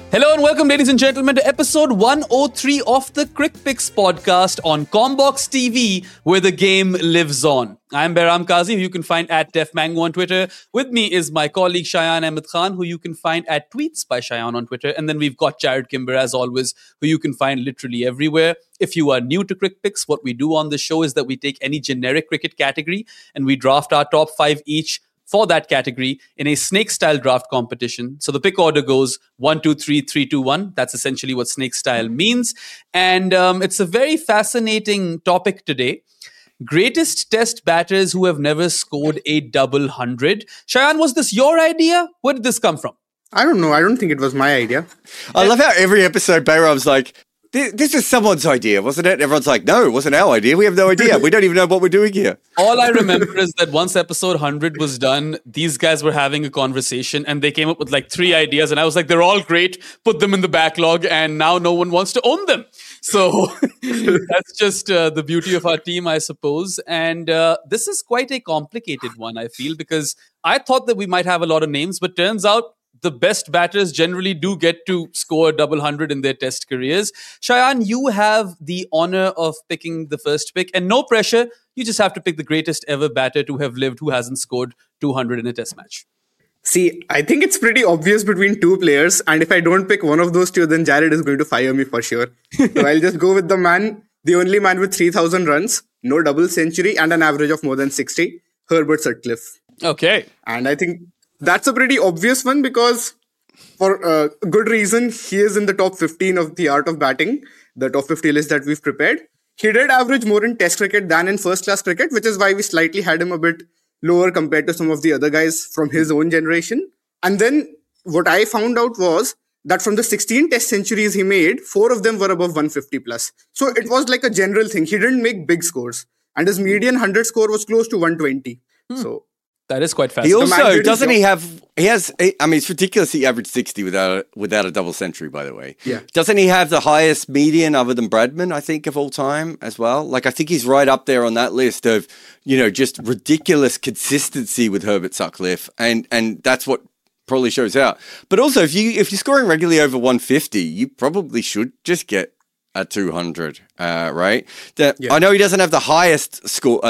Hello and welcome, ladies and gentlemen, to episode 103 of the Crick Picks podcast on Combox TV, where the game lives on. I'm Behram Kazi, who you can find at DefMango on Twitter. With me is my colleague Shayan Ahmed Khan, who you can find at Tweets by Shayan on Twitter. And then we've got Jared Kimber, as always, who you can find literally everywhere. If you are new to Crick Picks, what we do on the show is that we take any generic cricket category and we draft our top 5 each for that category in a snake-style draft competition. So the pick order goes 1, 2, 3, 3, 2, 1. That's essentially what snake-style means. And it's a very fascinating topic today. Greatest test batters who have never scored a double hundred. Shayan, was this your idea? Where did this come from? I don't know. I don't think it was my idea. I love how every episode Behram's like, this is someone's idea, wasn't it? Everyone's like, no, it wasn't our idea. We have no idea. We don't even know what we're doing here. All I remember is that once episode 100 was done, these guys were having a conversation and they came up with like 3 ideas. And I was like, they're all great. Put them in the backlog. And now no one wants to own them. So that's just the beauty of our team, I suppose. And this is quite a complicated one, I feel, because I thought that we might have a lot of names, but turns out the best batters generally do get to score a double hundred in their test careers. Shayan, you have the honor of picking the first pick, and no pressure. You just have to pick the greatest ever batter to have lived who hasn't scored 200 in a test match. See, I think it's pretty obvious between 2 players, and if I don't pick one of those 2, then Jared is going to fire me for sure. So I'll just go with the only man with 3,000 runs, no double century, and an average of more than 60, Herbert Sutcliffe. Okay. And I think that's a pretty obvious one because for a good reason, he is in the top 15 of the art of batting, the top 50 list that we've prepared. He did average more in test cricket than in first class cricket, which is why we slightly had him a bit lower compared to some of the other guys from his own generation. And then what I found out was that from the 16 test centuries he made, 4 of them were above 150 plus. So it was like a general thing. He didn't make big scores. And his median 100 score was close to 120. So that is quite He fascinating. also, doesn't he have, I mean, it's ridiculous he averaged 60 without a double century, by the way. Yeah. Doesn't he have the highest median other than Bradman, I think, of all time as well? Like, I think he's right up there on that list of, just ridiculous consistency with Herbert Sutcliffe. And that's what probably shows out. But also, if you're scoring regularly over 150, you probably should just get a 200, right? I know he doesn't have the highest score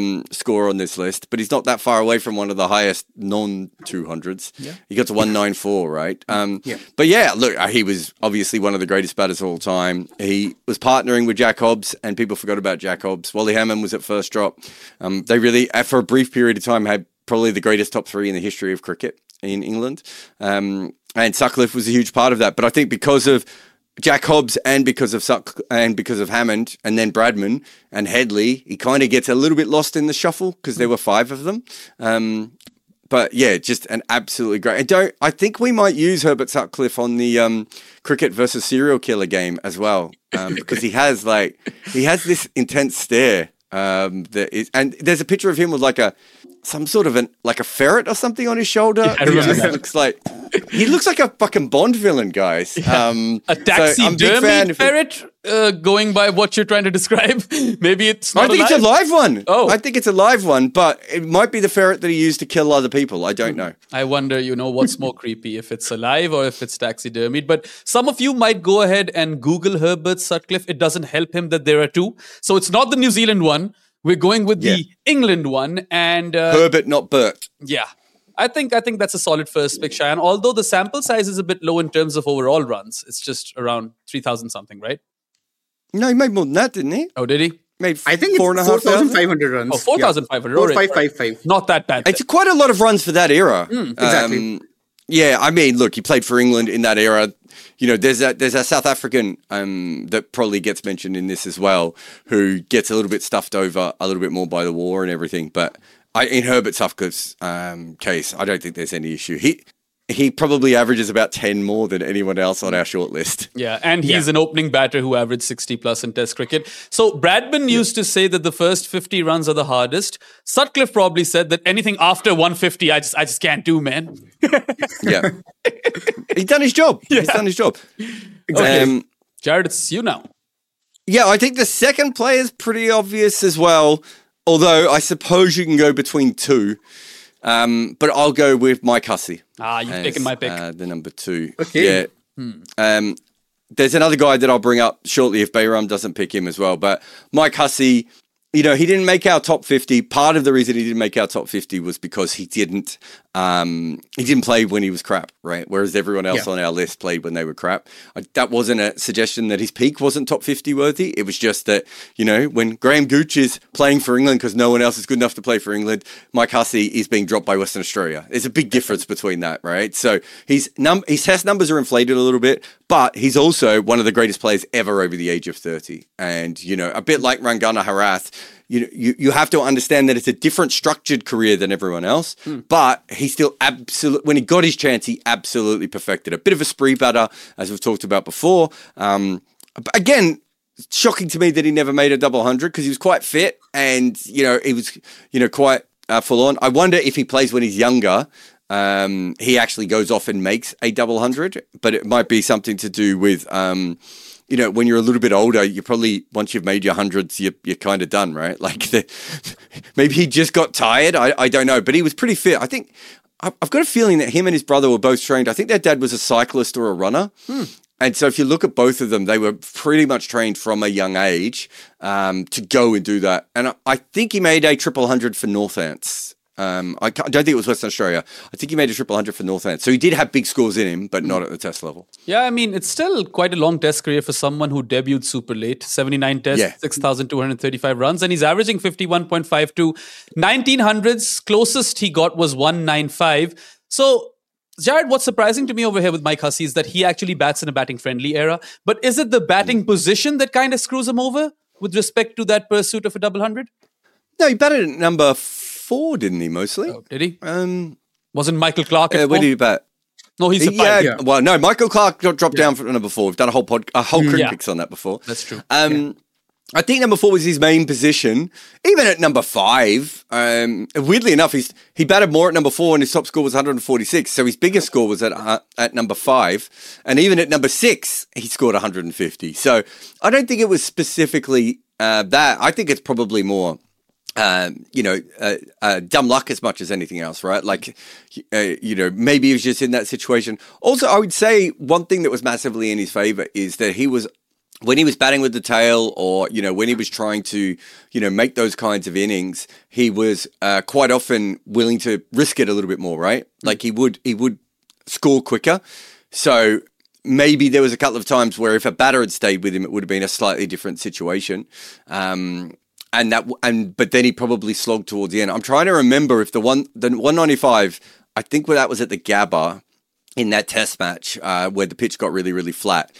on this list, but he's not that far away from one of the highest non-200s. Yeah. He got to 194, right? But yeah, look, he was obviously one of the greatest batters of all time. He was partnering with Jack Hobbs, and people forgot about Jack Hobbs. Wally Hammond was at first drop. They really, for a brief period of time, had probably the greatest top 3 in the history of cricket in England. And Sutcliffe was a huge part of that. But I think because of Jack Hobbs and because of Hammond and then Bradman and Headley, he kind of gets a little bit lost in the shuffle because there were 5 of them. But yeah, just an absolutely great. I think we might use Herbert Sutcliffe on the cricket versus serial killer game as well, because he has this intense stare. And there's a picture of him with some sort of a ferret or something on his shoulder. Yeah, I remember that. He looks like a fucking Bond villain, guys. Yeah. A taxidermy ferret, going by what you're trying to describe. Maybe it's not it's a live one. Oh. I think it's a live one, but it might be the ferret that he used to kill other people. I don't know. I wonder, what's more creepy, if it's alive or if it's taxidermied. But some of you might go ahead and Google Herbert Sutcliffe. It doesn't help him that there are 2. So it's not the New Zealand one. We're going with the England one, and Herbert, not Bert. Yeah, I think that's a solid first pick, Shayan. Although the sample size is a bit low in terms of overall runs, it's just around 3,000 something, right? No, he made more than that, didn't he? Oh, did he? I think it's 4,500 runs. Oh, 4,500. 4,555. Not that bad. It's quite a lot of runs for that era. Exactly. Yeah, I mean, look, he played for England in that era. There's a South African that probably gets mentioned in this as well, who gets a little bit stuffed over a little bit more by the war and everything. But in Herbert Sutcliffe's case, I don't think there's any issue. He probably averages about 10 more than anyone else on our short list. Yeah, and he's an opening batter who averaged 60 plus in Test cricket. So Bradman used to say that the first 50 runs are the hardest. Sutcliffe probably said that anything after 150, I just can't do, man. Yeah. He's done his job. Yeah. He's done his job. Exactly. Jared, it's you now. Yeah, I think the second play is pretty obvious as well. Although I suppose you can go between 2. But I'll go with Mike Hussey. You're picking my pick. The number 2. Okay. Yeah. There's another guy that I'll bring up shortly if Bayram doesn't pick him as well. But Mike Hussey, he didn't make our top 50. Part of the reason he didn't make our top 50 was because he didn't play when he was crap, right? Whereas everyone else on our list played when they were crap. That wasn't a suggestion that his peak wasn't top 50 worthy. It was just that, when Graham Gooch is playing for England because no one else is good enough to play for England, Mike Hussey is being dropped by Western Australia. There's a big difference between that, right? So his test numbers are inflated a little bit, but he's also one of the greatest players ever over the age of 30. And, a bit like Rangana Harath, you have to understand that it's a different structured career than everyone else, but he still when he got his chance, he absolutely perfected it. A bit of a spree batter, as we've talked about before. Again, shocking to me that he never made a double 100 because he was quite fit and, he was, quite full on. I wonder if he plays when he's younger, he actually goes off and makes a double 100, but it might be something to do with, when you're a little bit older, you probably, once you've made your hundreds, you're kind of done, right? Like, maybe he just got tired. I don't know, but he was pretty fit. I think, I've got a feeling that him and his brother were both trained. I think their dad was a cyclist or a runner. And so if you look at both of them, they were pretty much trained from a young age to go and do that. And I think he made a triple 100 for Northants. I don't think it was Western Australia. I think he made a triple 100 for Northants. So he did have big scores in him, but not at the test level. Yeah, I mean, it's still quite a long test career for someone who debuted super late. 79 tests, 6,235 runs, and he's averaging 51.52. 1900s, closest he got was 195. So, Jared, what's surprising to me over here with Mike Hussey is that he actually bats in a batting-friendly era. But is it the batting position that kind of screws him over with respect to that pursuit of a double 100? No, he batted at number 4, didn't he, mostly? Oh, did he? Wasn't Michael Clark at 4? Where did he bat? No, he's a 5. Yeah. Well, no, Michael Clark got dropped down for number 4. We've done a whole cricket picks on that before. That's true. I think number 4 was his main position. Even at number 5, weirdly enough, he batted more at number 4 and his top score was 146. So his biggest score was at number 5. And even at number 6, he scored 150. So I don't think it was specifically that. I think it's probably more dumb luck as much as anything else, right? Like, maybe he was just in that situation. Also, I would say one thing that was massively in his favor is that when he was batting with the tail or, when he was trying to, make those kinds of innings, he was quite often willing to risk it a little bit more, right? Like he would score quicker. So maybe there was a couple of times where if a batter had stayed with him, it would have been a slightly different situation. But then he probably slogged towards the end. I'm trying to remember if the 195, I think that was at the Gabba in that test match where the pitch got really, really flat.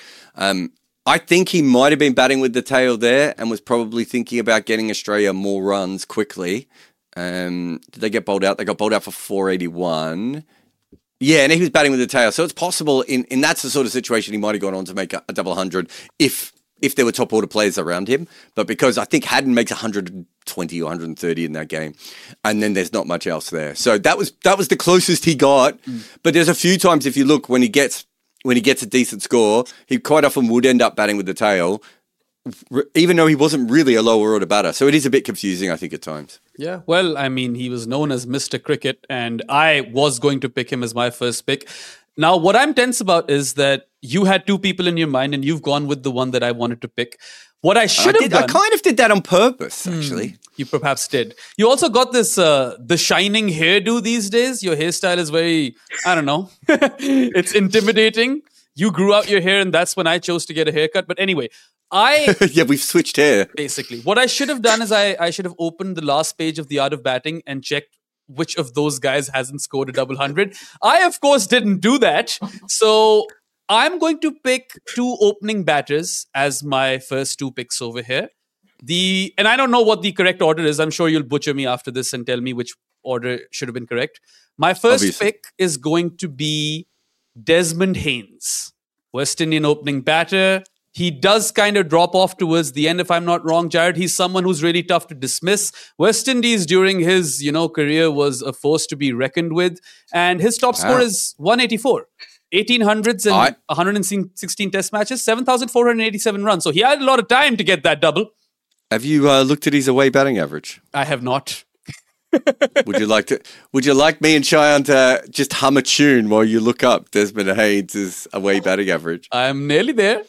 I think he might have been batting with the tail there and was probably thinking about getting Australia more runs quickly. Did they get bowled out? They got bowled out for 481. Yeah, and he was batting with the tail. So it's possible in that's the sort of situation he might have gone on to make a double 100 if there were top order players around him. But because I think Haddon makes 120 or 130 in that game, and then there's not much else there. So that was the closest he got. But there's a few times if you look when he gets a decent score, he quite often would end up batting with the tail, even though he wasn't really a lower order batter. So it is a bit confusing, I think, at times. Yeah, well, I mean, he was known as Mr. Cricket, and I was going to pick him as my first pick. Now, what I'm tense about is that you had 2 people in your mind, and you've gone with the one that I wanted to pick. What I should have done... I kind of did that on purpose, actually. You perhaps did. You also got this, the shining hairdo these days. Your hairstyle is very, I don't know. It's intimidating. You grew out your hair and that's when I chose to get a haircut. But anyway, yeah, we've switched hair. Basically. What I should have done is I should have opened the last page of The Art of Batting and checked which of those guys hasn't scored a double 100. I, of course, didn't do that. So I'm going to pick 2 opening batters as my first 2 picks over here. And I don't know what the correct order is. I'm sure you'll butcher me after this and tell me which order should have been correct. My first pick is going to be Desmond Haynes, West Indian opening batter. He does kind of drop off towards the end, if I'm not wrong, Jared. He's someone who's really tough to dismiss. West Indies during his, career was a force to be reckoned with. And his top score is 184. 1800s and 116 test matches, 7,487 runs. So he had a lot of time to get that double. Have you looked at his away batting average? I have not. Would you like me and Cheyenne to just hum a tune while you look up Desmond Haynes' away batting average? I'm nearly there.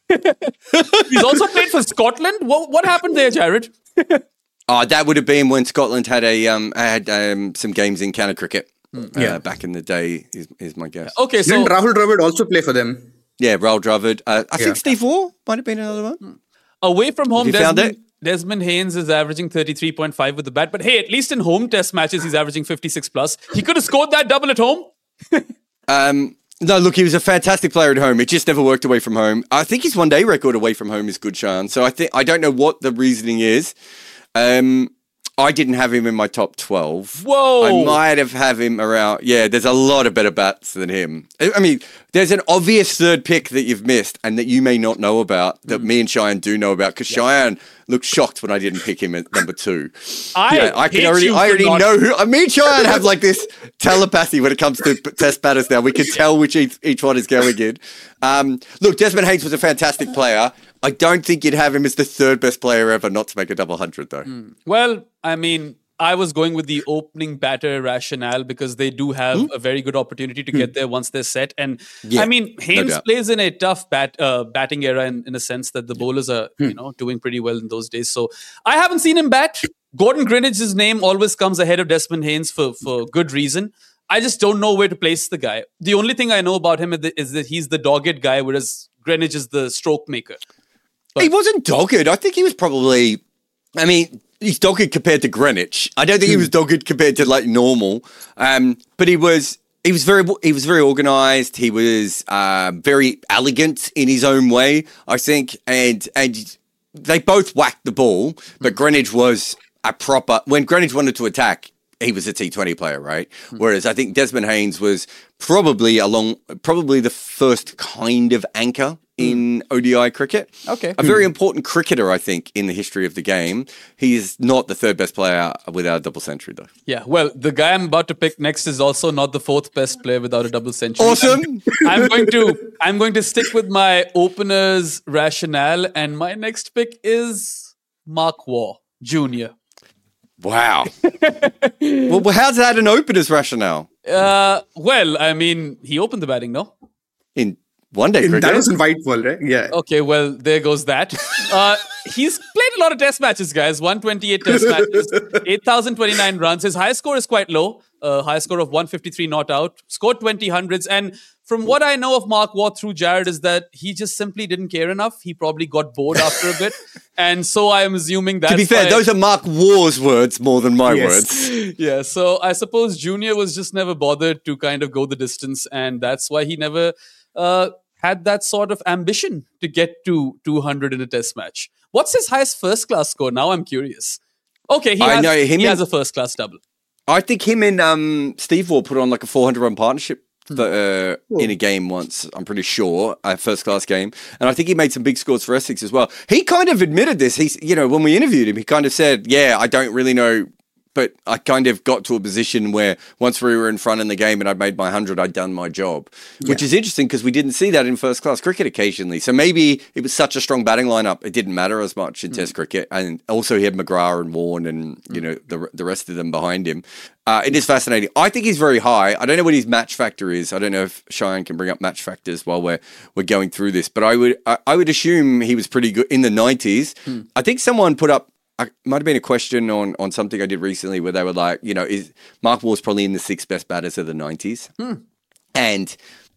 He's also played for Scotland. What happened there, Jared? Oh, that would have been when Scotland had some games in counter cricket. Back in the day is my guess. Okay, so Didn't Rahul Dravid also play for them? Yeah, Rahul Dravid. I think Steve Waugh might have been another one. away from home, Have you found it? Desmond Haynes is averaging 33.5 with the bat. But hey, at least in home test matches, he's averaging 56 plus. He could have scored that double at home. No, look, he was a fantastic player at home. It just never worked away from home. I think his one-day record away from home is good, Sean. So I don't know what the reasoning is. I didn't have him in my top 12. Whoa. I might have him around. Yeah, there's a lot of better bats than him. I mean, there's an obvious third pick that you've missed and that you may not know about that me and Cheyenne do know about because Cheyenne looked shocked when I didn't pick him at number 2. I already know who. Me and Cheyenne have like this telepathy when it comes to test batters now. We can tell which each one is going in. Look, Desmond Haynes was a fantastic player. I don't think you'd have him as the third best player ever not to make a double hundred, though. Well, I mean, I was going with the opening batter rationale because they do have a very good opportunity to get there once they're set. And Yeah, I mean, Haynes doubt. plays in a tough batting era in a sense that the bowlers are, doing pretty well in those days. So I haven't seen him bat. Gordon Greenidge's name always comes ahead of Desmond Haynes for good reason. I just don't know where to place the guy. The only thing I know about him is that he's the dogged guy, whereas Greenidge is the stroke maker. He wasn't dogged. I think he was probably. I mean, he's dogged compared to Greenwich. I don't think he was dogged compared to like normal. But he was very organised. He was very elegant in his own way, I think. And they both whacked the ball, but Greenwich was a proper. When Greenwich wanted to attack, he was a T20 player, right? Whereas I think Desmond Haynes was probably the first kind of anchor in ODI cricket. Okay. A very important cricketer, I think, in the history of the game. He is not the third best player without a double century, though. Yeah, well, the guy I'm about to pick next is also not the fourth best player without a double century. Awesome. I'm going to stick with my openers rationale, and my next pick is Mark Waugh Jr. Wow. Well, how's that an opener's rationale? Well, I mean, he opened the batting, no? In one-day cricket? That was in white ball, right? Yeah. Okay, well, there goes that. He's played a lot of test matches, guys. 128 test matches, 8,029 runs. His high score is quite low. High score of 153 not out. Scored 20 hundreds. And from what I know of Mark Waugh through Jared is that he just simply didn't care enough. He probably got bored after a bit. And so I'm assuming that. To be fair, those are Mark Waugh's words more than my words. Yeah, so I suppose Junior was just never bothered to kind of go the distance. And that's why he never had that sort of ambition to get to 200 in a test match. What's his highest first class score? Now I'm curious. Okay, he has a first class double. I think him and Steve Waugh put on like a 400-run partnership in a game once, I'm pretty sure, a first-class game. And I think he made some big scores for Essex as well. He kind of admitted this. He's, when we interviewed him, he kind of said, yeah, I don't really know, but I kind of got to a position where once we were in front in the game and I'd made my 100, I'd done my job, which is interesting because we didn't see that in first-class cricket occasionally. So maybe it was such a strong batting lineup, it didn't matter as much in Test cricket. And also he had McGrath and Warren and, the rest of them behind him. It is fascinating. I think he's very high. I don't know what his match factor is. I don't know if Cheyenne can bring up match factors while we're going through this, but I would assume he was pretty good in the 90s. I think someone put up, might have been a question on something I did recently where they were like, is Mark Waugh's probably in the 6 best batters of the 90s? And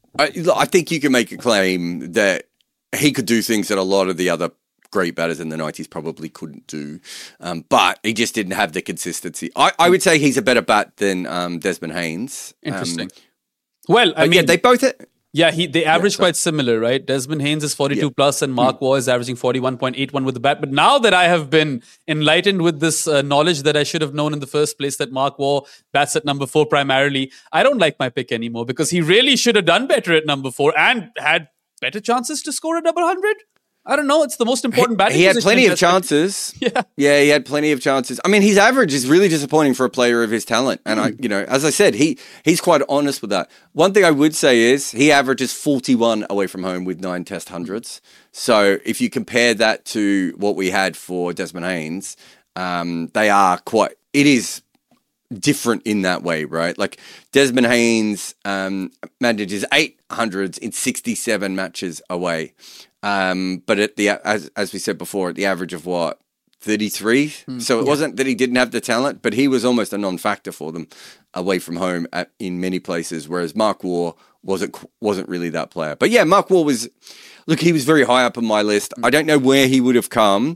I think you can make a claim that he could do things that a lot of the other great batters in the 90s probably couldn't do. But he just didn't have the consistency. I would say he's a better bat than Desmond Haynes. Interesting. Well, I mean, yeah, they both... they average quite similar, right? Desmond Haynes is 42 plus and Mark Waugh is averaging 41.81 with the bat. But now that I have been enlightened with this knowledge that I should have known in the first place that Mark Waugh bats at number 4 primarily, I don't like my pick anymore because he really should have done better at number 4 and had better chances to score a double 100. I don't know. It's the most important batting He had position plenty in of Test chances. cricket. Yeah, he had plenty of chances. I mean, his average is really disappointing for a player of his talent. And as I said, he's quite honest with that. One thing I would say is he averages 41 away from home with 9 Test hundreds. So if you compare that to what we had for Desmond Haynes, it is different in that way, right? Like Desmond Haynes manages 800s in 67 matches away. But at the as we said before, at the average of what? 33. So it wasn't that he didn't have the talent, but he was almost a non-factor for them away from home in many places, whereas Mark Waugh wasn't really that player. But yeah, Mark Waugh he was very high up on my list. I don't know where he would have come.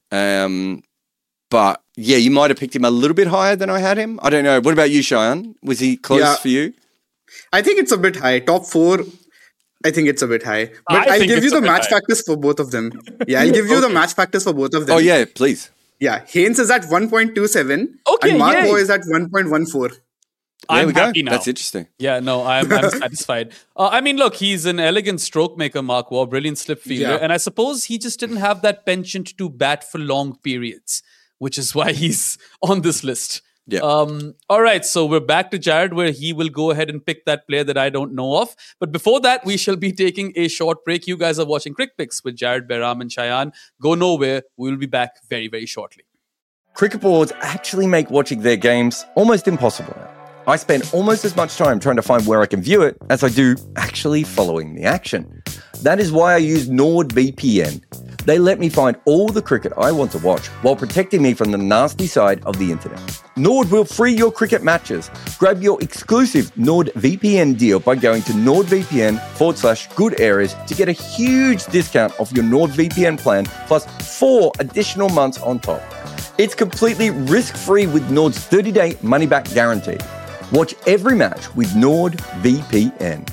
But yeah, you might have picked him a little bit higher than I had him. I don't know. What about you, Cheyenne? Was he close for you? I think it's a bit high. Top 4, I think it's a bit high. But I'll give you the match factors for both of them. Yeah, I'll give you the match factors for both of them. Oh, yeah, please. Yeah, Haynes is at 1.27 and Mark Waugh is at 1.14. I'm there we happy go. now. That's interesting. Yeah, no, I'm satisfied. I mean, look, he's an elegant stroke maker, Mark Waugh, brilliant slip fielder. And I suppose he just didn't have that penchant to bat for long periods, which is why he's on this list. Yeah. All right, so we're back to Jared, where he will go ahead and pick that player that I don't know of. But before that, we shall be taking a short break. You guys are watching Crick Picks with Jared, Behram, and Cheyenne. Go nowhere. We will be back very, very shortly. Cricket boards actually make watching their games almost impossible. I spend almost as much time trying to find where I can view it as I do actually following the action. That is why I use NordVPN. They let me find all the cricket I want to watch while protecting me from the nasty side of the internet. Nord will free your cricket matches. Grab your exclusive NordVPN deal by going to nordvpn.com/good areas to get a huge discount off your NordVPN plan plus 4 additional months on top. It's completely risk-free with Nord's 30-day money-back guarantee. Watch every match with NordVPN.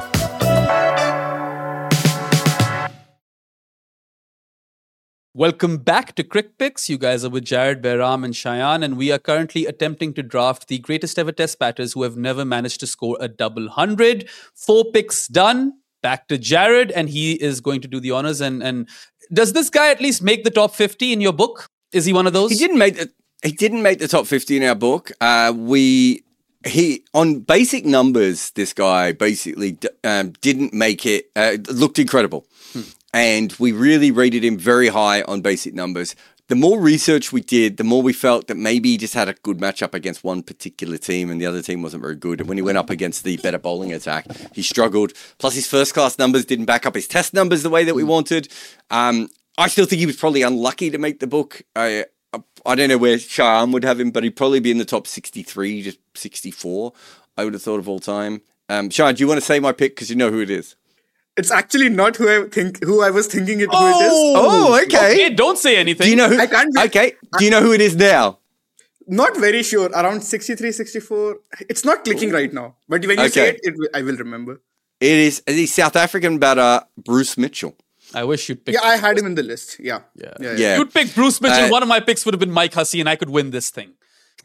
Welcome back to Crick Picks. You guys are with Jared, Behram, and Cheyenne, and we are currently attempting to draft the greatest ever test batters who have never managed to score a double 100. 4 picks done. Back to Jared, and he is going to do the honors. And does this guy at least make the top 50 in your book? Is he one of those? He didn't make the top 50 in our book. He on basic numbers, this guy basically didn't make it. Looked incredible. And we really rated him very high on basic numbers. The more research we did, the more we felt that maybe he just had a good matchup against one particular team and the other team wasn't very good. And when he went up against the better bowling attack, he struggled. Plus his first-class numbers didn't back up his test numbers the way that we wanted. I still think he was probably unlucky to make the book. I don't know where Cheyenne would have him, but he'd probably be in the top 63 to 64, I would have thought, of all time. Cheyenne, do you want to say my pick? Because you know who it is. It's actually not who I was thinking it. Who it is. Oh, okay. Don't say anything. Do you know who? I can't be- Okay. Do you know who it is now? Not very sure. Around 63, 64. It's not clicking right now. But when you say it, I will remember. It is the South African batter Bruce Mitchell. I wish you'd pick. Yeah, I had him in the list. Yeah. You'd pick Bruce Mitchell. One of my picks would have been Mike Hussey, and I could win this thing.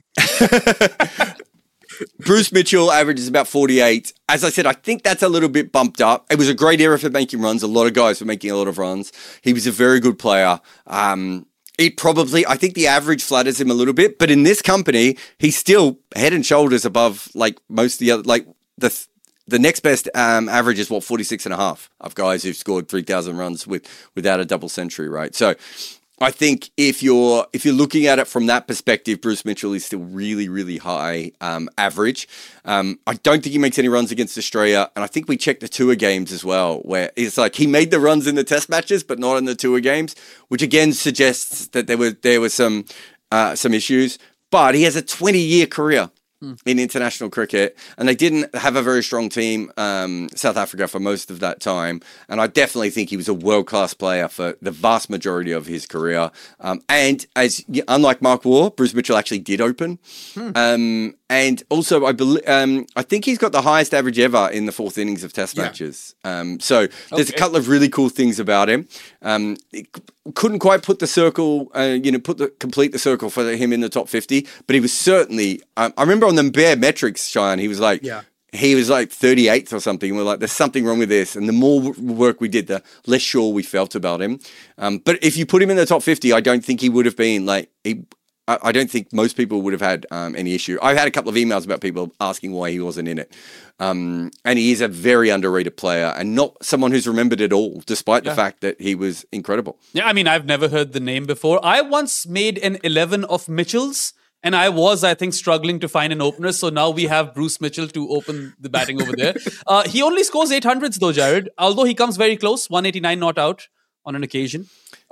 Bruce Mitchell averages about 48. As I said, I think that's a little bit bumped up. It was a great era for making runs. A lot of guys were making a lot of runs. He was a very good player. I think the average flatters him a little bit, but in this company, he's still head and shoulders above like most of the other, like the next best average is 46.5 of guys who've scored 3,000 runs without a double century, right? So I think if you're looking at it from that perspective, Bruce Mitchell is still really, really high average. I don't think he makes any runs against Australia, and I think we checked the tour games as well, where it's like he made the runs in the test matches, but not in the tour games, which again suggests that there were some issues. But he has a 20-year career in international cricket, and they didn't have a very strong team, South Africa, for most of that time. And I definitely think he was a world-class player for the vast majority of his career. And unlike Mark Waugh, Bruce Mitchell actually did open. And also, I think he's got the highest average ever in the 4th innings of Test matches. So there's a couple of really cool things about him. Couldn't quite put the circle, complete the circle for him in the top 50, but he was certainly. I remember on the bare metrics, Cheyenne, he was like 38th or something. And we're like, there's something wrong with this. And the more work we did, the less sure we felt about him. But if you put him in the top 50, I don't think he would have been I don't think most people would have had any issue. I've had a couple of emails about people asking why he wasn't in it. And he is a very underrated player and not someone who's remembered at all, despite the fact that he was incredible. Yeah, I mean, I've never heard the name before. I once made an 11 of Mitchell's, And I think, struggling to find an opener. So now we have Bruce Mitchell to open the batting over there. He only scores 800s though, Jared. Although he comes very close, 189 not out on an occasion.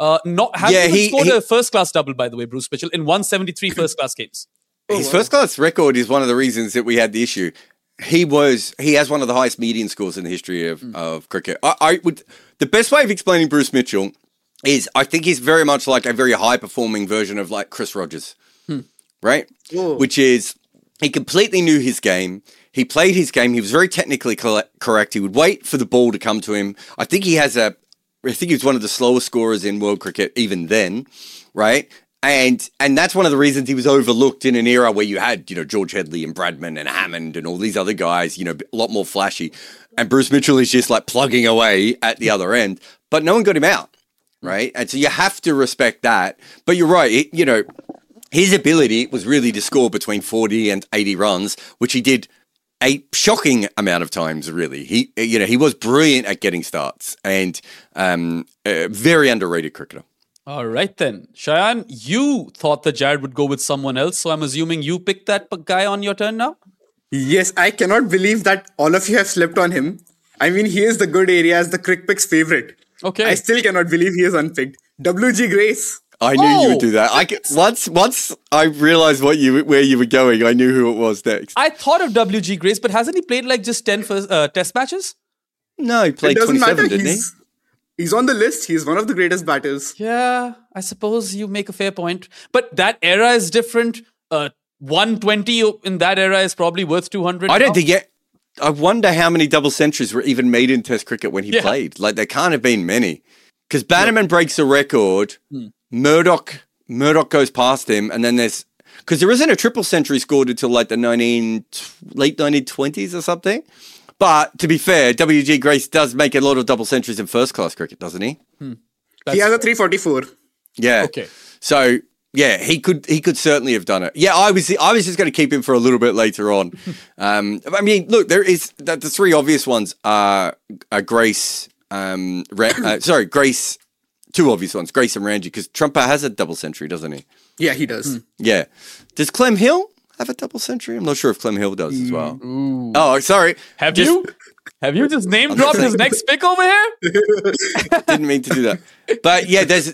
He scored a first-class double, by the way, Bruce Mitchell, in 173 first-class games. His first-class record is one of the reasons that we had the issue. He has one of the highest median scores in the history of cricket. The best way of explaining Bruce Mitchell is I think he's very much like a very high-performing version of like Chris Rogers, right? Whoa. Which is he completely knew his game. He played his game. He was very technically correct. He would wait for the ball to come to him. I think he was one of the slowest scorers in world cricket even then, right? And that's one of the reasons he was overlooked in an era where you had, George Headley and Bradman and Hammond and all these other guys, a lot more flashy. And Bruce Mitchell is just like plugging away at the other end, but no one got him out, right? And so you have to respect that. But you're right, his ability was really to score between 40 and 80 runs, which he did a shocking amount of times, really. He was brilliant at getting starts and a very underrated cricketer. All right, then. Shayan, you thought that Jared would go with someone else, so I'm assuming you picked that guy on your turn now? Yes, I cannot believe that all of you have slept on him. I mean, he is the good area as the CricPic's favorite. Okay. I still cannot believe he is unpicked. WG Grace. I knew you would do that. Once I realized where you were going, I knew who it was next. I thought of WG Grace, but hasn't he played like just 10 test matches? No, he played 27, didn't he? He's on the list. He's one of the greatest batters. Yeah, I suppose you make a fair point. But that era is different. 120 in that era is probably worth 200. I don't think yet. I wonder how many double centuries were even made in Test cricket when he played. Like, there can't have been many. Because Bannerman breaks a record. Murdoch goes past him, and then because there isn't a triple century scored until like the late 1920s or something. But to be fair, WG Grace does make a lot of double centuries in first class cricket, doesn't he? He has a 344. Yeah. Okay. So yeah, he could certainly have done it. Yeah, I was just going to keep him for a little bit later on. I mean, look, there is the three obvious ones are Grace. Grace. Two obvious ones, Grace and Ranji, because Trumper has a double century, doesn't he? Yeah, he does. Yeah. Does Clem Hill have a double century? I'm not sure if Clem Hill does as well. Ooh. Oh, sorry. Have you just name dropped his next pick over here? Didn't mean to do that. But yeah, there's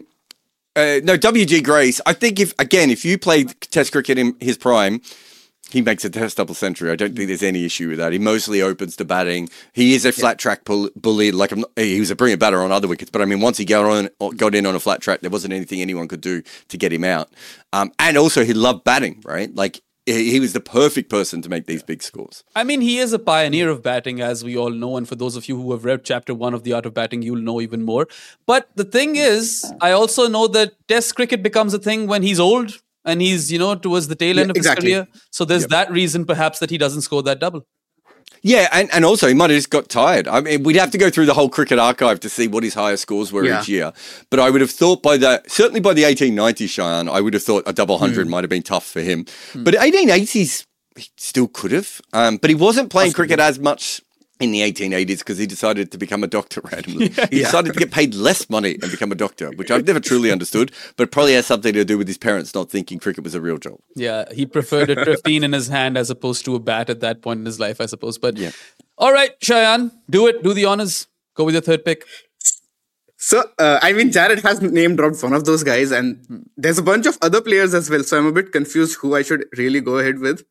WG Grace. I think if you played Test cricket in his prime, he makes a Test double century. I don't think there's any issue with that. He mostly opens to batting. He is a flat track bully. Like he was a brilliant batter on other wickets, but I mean, once he got in on a flat track, there wasn't anything anyone could do to get him out. And also, he loved batting, right? Like he was the perfect person to make these big scores. I mean, he is a pioneer of batting, as we all know. And for those of you who have read Chapter 1 of The Art of Batting, you'll know even more. But the thing is, I also know that Test cricket becomes a thing when he's old. And he's, towards the tail end of his career. So there's that reason, perhaps, that he doesn't score that double. Yeah, and also he might have just got tired. I mean, we'd have to go through the whole cricket archive to see what his highest scores were each year. But I would have thought certainly by the 1890s, Cheyenne, I would have thought a double 100 might have been tough for him. But 1880s, he still could have. But he wasn't playing cricket as much in the 1880s because he decided to become a doctor randomly. He decided to get paid less money and become a doctor, which I've never truly understood, but probably has something to do with his parents not thinking cricket was a real job. Yeah, he preferred a 15 in his hand as opposed to a bat at that point in his life, I suppose. But all right, Shayan, do it. Do the honors. Go with your third pick. So, Jared has name dropped one of those guys, and there's a bunch of other players as well, so I'm a bit confused who I should really go ahead with.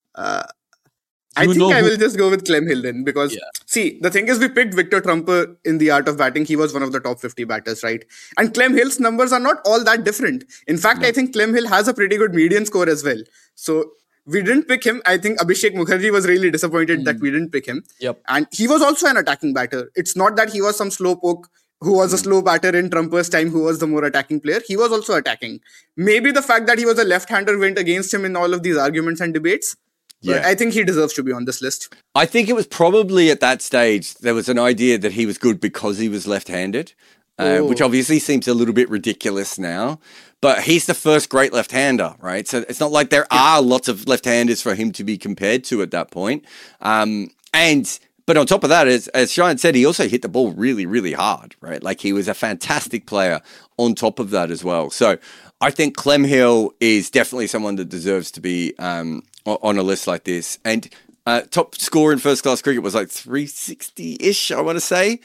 I think I will just go with Clem Hill then, because see, the thing is, we picked Victor Trumper in The Art of Batting. He was one of the top 50 batters, right? And Clem Hill's numbers are not all that different. In fact, I think Clem Hill has a pretty good median score as well. So we didn't pick him. I think Abhishek Mukherjee was really disappointed that we didn't pick him. Yep. And he was also an attacking batter. It's not that he was some slowpoke who was a slow batter in Trumper's time, who was the more attacking player. He was also attacking. Maybe the fact that he was a left-hander went against him in all of these arguments and debates. But I think he deserves to be on this list. I think it was probably at that stage, there was an idea that he was good because he was left-handed, which obviously seems a little bit ridiculous now. But he's the first great left-hander, right? So it's not like there are lots of left-handers for him to be compared to at that point. But on top of that, as Shayan said, he also hit the ball really, really hard, right? Like he was a fantastic player on top of that as well. So I think Clem Hill is definitely someone that deserves to be on a list like this. And top score in first-class cricket was like 360-ish, I want to say.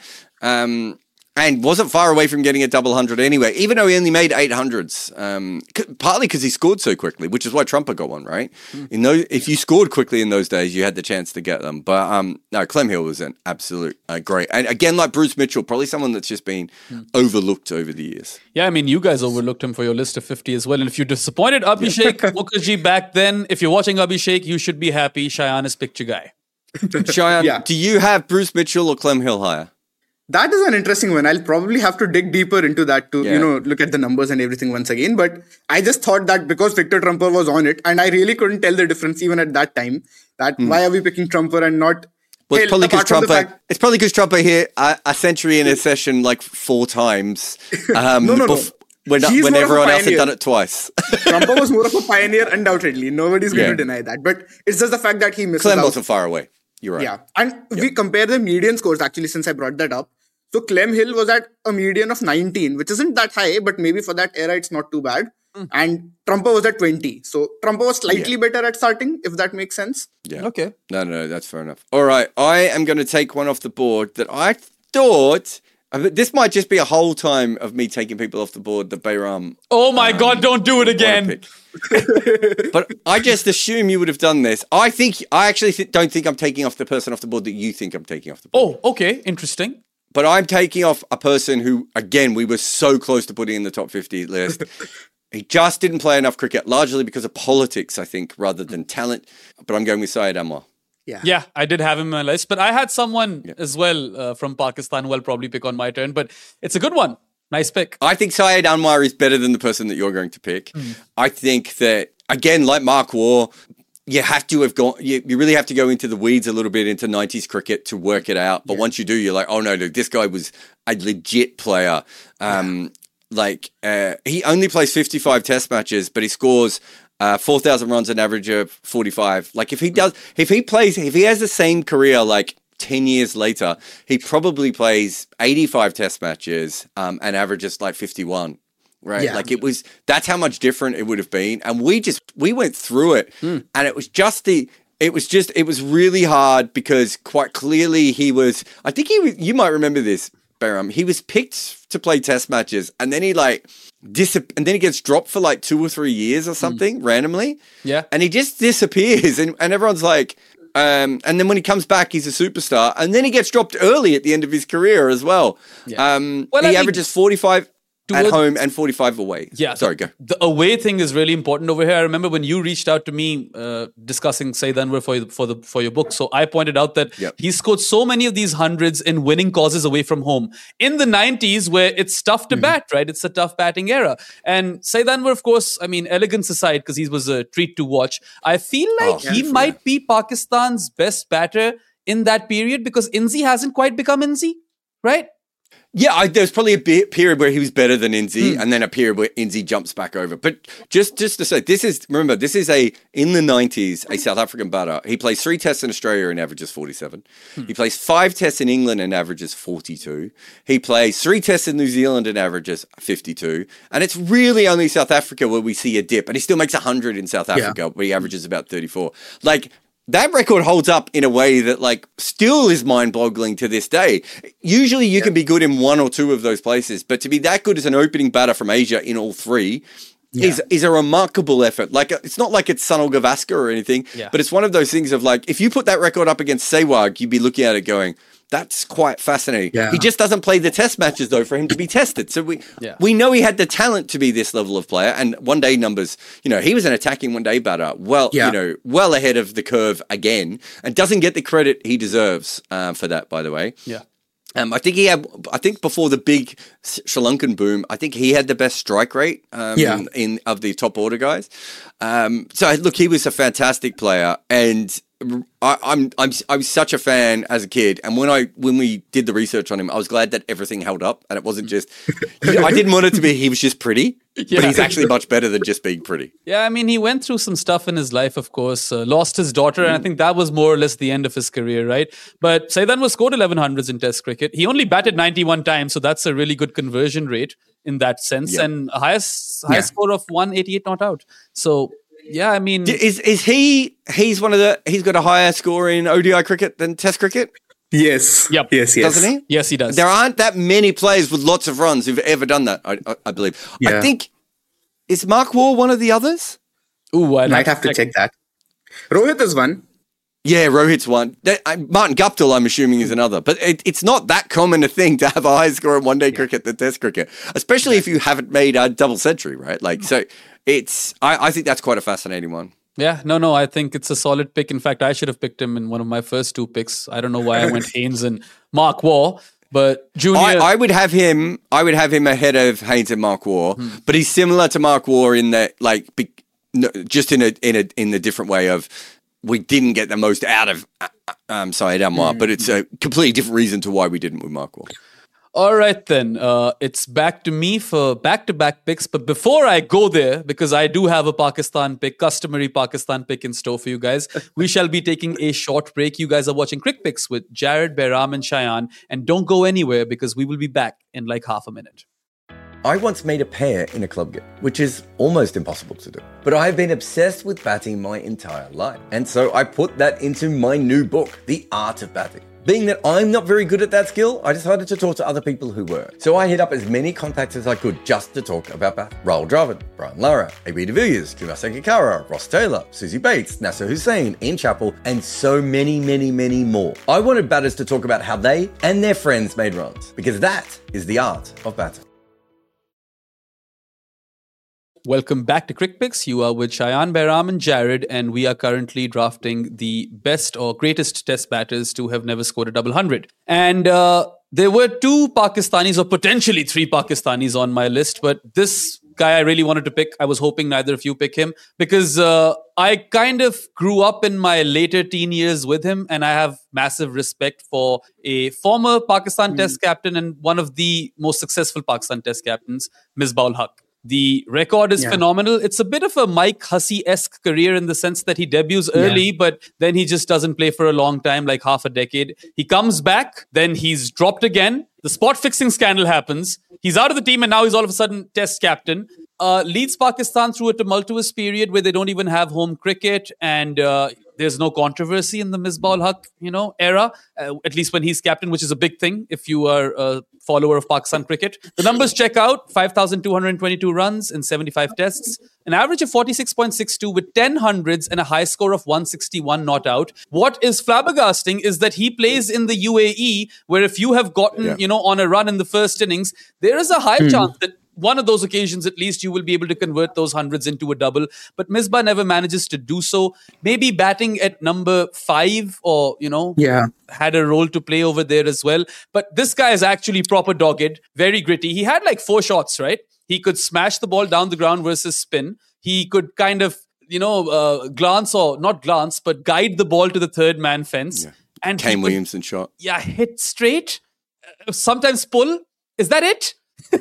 And wasn't far away from getting a double 100 anyway, even though he only made 800s. Partly because he scored so quickly, which is why Trumper got one, right? If you scored quickly in those days, you had the chance to get them. But no, Clem Hill was an absolute great. And again, like Bruce Mitchell, probably someone that's just been overlooked over the years. Yeah, I mean, you guys overlooked him for your list of 50 as well. And if you disappointed Abhishek Mukherjee back then, if you're watching Abhishek, you should be happy. Cheyenne is picked your guy. Cheyenne, do you have Bruce Mitchell or Clem Hill higher? That is an interesting one. I'll probably have to dig deeper into that to, look at the numbers and everything once again. But I just thought that because Victor Trumper was on it, and I really couldn't tell the difference even at that time, that why are we picking Trumper and not... Well, it's probably because Trumper hit a century in a session like 4 times. No. When everyone else had done it twice. Trumper was more of a pioneer, undoubtedly. Nobody's going to deny that. But it's just the fact that he misses Clem out. wasn't far away. You're right. Yeah. And we compare the median scores, actually, since I brought that up. So Clem Hill was at a median of 19, which isn't that high, but maybe for that era, it's not too bad. And Trumper was at 20. So Trumper was slightly better at starting, if that makes sense. Yeah. Okay. No, that's fair enough. All right. I am going to take one off the board that I thought... This might just be a whole time of me taking people off the board that Bayram... Oh my God, don't do it again. But I just assume you would have done this. I actually don't think I'm taking off the person off the board that you think I'm taking off the board. Oh, okay. Interesting. But I'm taking off a person who, again, we were so close to putting in the top 50 list. He just didn't play enough cricket, largely because of politics, I think, rather than talent. But I'm going with Syed Anwar. Yeah, I did have him on my list. But I had someone as well from Pakistan who I'll probably pick on my turn. But it's a good one. Nice pick. I think Syed Anwar is better than the person that you're going to pick. I think that, again, like Mark Waugh, you have to have gone. You really have to go into the weeds a little bit into 90s cricket to work it out. But once you do, you're like, oh no, this guy was a legit player. He only plays 55 Test matches, but he scores 4,000 runs, an average of 45. Like if he has the same career like 10 years later, he probably plays 85 Test matches and averages like 51. Right. Yeah. Like that's how much different it would have been. And we went through it and it was really hard because quite clearly you might remember this, Bayram. He was picked to play Test matches and then he gets dropped for like 2 or 3 years or something randomly. Yeah. And he just disappears and everyone's like, and then when he comes back, he's a superstar. And then he gets dropped early at the end of his career as well. Yeah. He averages 45 at home and 45 away. Yeah. Sorry, go. The away thing is really important over here. I remember when you reached out to me discussing Syed Anwar for your book. So I pointed out that he scored so many of these hundreds in winning causes away from home in the 90s where it's tough to bat, right? It's a tough batting era. And Syed Anwar, of course, I mean, elegance aside, because he was a treat to watch, I feel like he might be Pakistan's best batter in that period because Inzi hasn't quite become Inzi, right? Yeah, there's probably a period where he was better than Inzi, and then a period where Inzi jumps back over. But just to say, this is in the 90s, a South African batter. He plays 3 tests in Australia and averages 47. He plays 5 tests in England and averages 42. He plays 3 tests in New Zealand and averages 52. And it's really only South Africa where we see a dip. And he still makes 100 in South Africa, where he averages about 34. Like, that record holds up in a way that, like, still is mind-boggling to this day. Usually you can be good in 1 or 2 of those places, but to be that good as an opening batter from Asia in all 3 is a remarkable effort. Like, it's not like it's Sunil Gavaskar or anything, but it's one of those things of, like, if you put that record up against Sehwag, you'd be looking at it going, that's quite fascinating. Yeah. He just doesn't play the test matches, though, for him to be tested. So we know he had the talent to be this level of player. And one-day numbers, he was an attacking one-day batter, well ahead of the curve again, and doesn't get the credit he deserves for that, by the way. Yeah. I think before the big Sri Lankan boom, I think he had the best strike rate of the top order guys. So look, he was a fantastic player, and I was such a fan as a kid, and when we did the research on him, I was glad that everything held up, and it wasn't just. I didn't want it to be he was just pretty, but he's actually much better than just being pretty. Yeah, I mean, he went through some stuff in his life, of course. Lost his daughter, and I think that was more or less the end of his career, right? But Saidan was scored 1100s in Test cricket. He only batted 91 times, so that's a really good conversion rate in that sense, and a highest score of 188 not out. So. Yeah, I mean, is he's one of he's got a higher score in ODI cricket than Test cricket? Yes. Yep. Yes. Doesn't he? Yes, he does. There aren't that many players with lots of runs who've ever done that. I believe. Yeah. I think is Mark Waugh one of the others? Ooh, I might have to check that. Rohit is one. Yeah, Rohit's one. Martin Guptill, I'm assuming, is another. But it's not that common a thing to have a higher score in one-day cricket than Test cricket, especially if you haven't made a double century, right? Like so. I think that's quite a fascinating one. Yeah, no, I think it's a solid pick. In fact, I should have picked him in one of my first two picks. I don't know why I went Haynes and Mark Waugh, but Junior. I would have him ahead of Haynes and Mark Waugh, but he's similar to Mark Waugh in that, like, just in a different way of we didn't get the most out of Syed Anwar, but it's a completely different reason to why we didn't with Mark Waugh. All right, then. It's back to me for back-to-back picks. But before I go there, because I do have a Pakistan pick, customary Pakistan pick in store for you guys, we shall be taking a short break. You guys are watching Crick Picks with Jared, Behram, and Shayan. And don't go anywhere because we will be back in like half a minute. I once made a pair in a club game, which is almost impossible to do. But I've been obsessed with batting my entire life. And so I put that into my new book, The Art of Batting. Being that I'm not very good at that skill, I decided to talk to other people who were. So I hit up as many contacts as I could just to talk about batting. Rahul Dravid, Brian Lara, AB de Villiers, Kumar Sangakkara, Ross Taylor, Susie Bates, Nasser Hussain, Ian Chappell, and so many, many, many more. I wanted batters to talk about how they and their friends made runs, because that is the art of batting. Welcome back to Crick Picks. You are with Shayan, Behram, and Jared, and we are currently drafting the best or greatest test batters to have never scored a double hundred. And there were two Pakistanis, or potentially three Pakistanis on my list, but this guy I really wanted to pick. I was hoping neither of you pick him because I kind of grew up in my later teen years with him, and I have massive respect for a former Pakistan test captain and one of the most successful Pakistan test captains, Misbah-ul Haq. The record is phenomenal. It's a bit of a Mike Hussey-esque career in the sense that he debuts early, but then he just doesn't play for a long time, like half a decade. He comes back, then he's dropped again. The spot fixing scandal happens. He's out of the team, and now he's all of a sudden test captain. Leads Pakistan through a tumultuous period where they don't even have home cricket, and there's no controversy in the Misbah-ul Haq, era, at least when he's captain, which is a big thing if you are a follower of Pakistan cricket. The numbers check out: 5,222 runs in 75 tests, an average of 46.62 with 10 hundreds and a high score of 161 not out. What is flabbergasting is that he plays in the UAE, where if you have gotten, on a run in the first innings, there is a high chance that one of those occasions, at least, you will be able to convert those hundreds into a double. But Misbah never manages to do so. Maybe batting at number 5 or, had a role to play over there as well. But this guy is actually proper dogged, very gritty. He had like 4 shots, right? He could smash the ball down the ground versus spin. He could kind of, glance or not glance, but guide the ball to the third man fence. Yeah. And Kane Williamson shot. Yeah, hit straight. Sometimes pull. Is that it?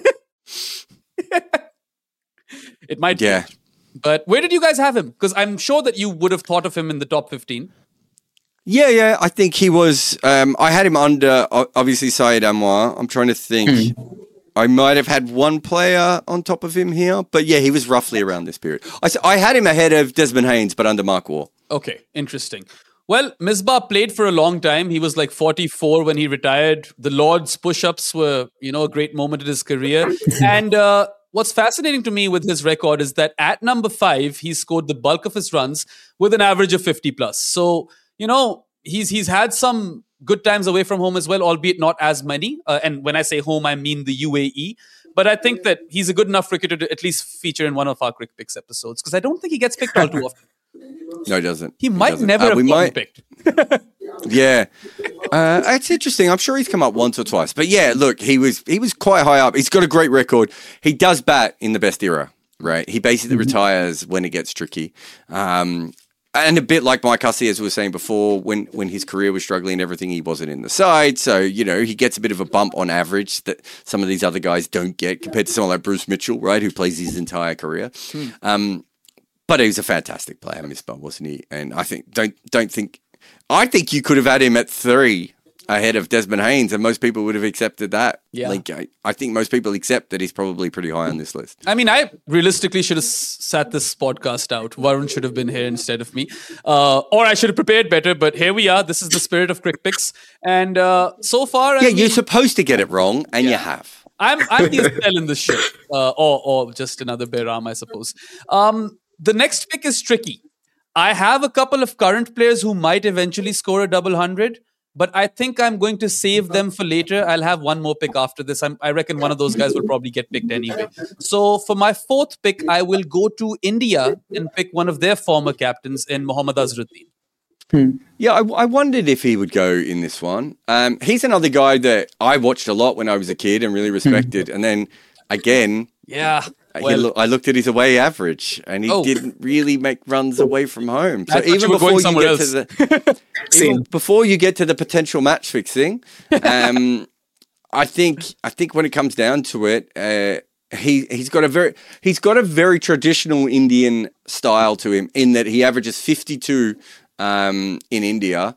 It might be. But where did you guys have him? Because I'm sure that you would have thought of him in the top 15. Yeah. I think he was. I had him under, obviously, Syed Anwar. I'm trying to think. I might have had one player on top of him here. But yeah, he was roughly around this period. I had him ahead of Desmond Haynes, but under Mark Waugh. Okay, interesting. Well, Misbah played for a long time. He was like 44 when he retired. The Lord's push-ups were, a great moment in his career. And what's fascinating to me with his record is that at number 5, he scored the bulk of his runs with an average of 50 plus. So, he's had some good times away from home as well, albeit not as many. And when I say home, I mean the UAE. But I think that he's a good enough cricketer to at least feature in one of our Crick Picks episodes, because I don't think he gets picked all too often. No, he doesn't. He might never have gotten picked. Yeah. It's interesting. I'm sure he's come up once or twice. But yeah, look, he was quite high up. He's got a great record. He does bat in the best era, right? He basically retires when it gets tricky. And a bit like Mike Hussey, as we were saying before, when his career was struggling and everything, he wasn't in the side. So, he gets a bit of a bump on average that some of these other guys don't get compared to someone like Bruce Mitchell, right, who plays his entire career. But he was a fantastic player, Misbah, wasn't he? And I think, I think you could have had him at 3 ahead of Desmond Haynes, and most people would have accepted that. Yeah. Like, I think most people accept that he's probably pretty high on this list. I mean, I realistically should have sat this podcast out. Varun should have been here instead of me. Or I should have prepared better, but here we are. This is the spirit of Crick Picks. And so far... I mean, you're supposed to get it wrong, and you have. I'm the Estelle in this shit. Or just another Behram, I suppose. The next pick is tricky. I have a couple of current players who might eventually score a double 100, but I think I'm going to save them for later. I'll have one more pick after this. I reckon one of those guys will probably get picked anyway. So for my 4th pick, I will go to India and pick one of their former captains in Mohammad Azharuddin. Yeah, I wondered if he would go in this one. He's another guy that I watched a lot when I was a kid and really respected. And then again... Yeah. I looked at his away average, and he didn't really make runs away from home. So even before you get to the before you get to the potential match fixing, I think when it comes down to it, he's got a very traditional Indian style to him in that he averages 52 in India,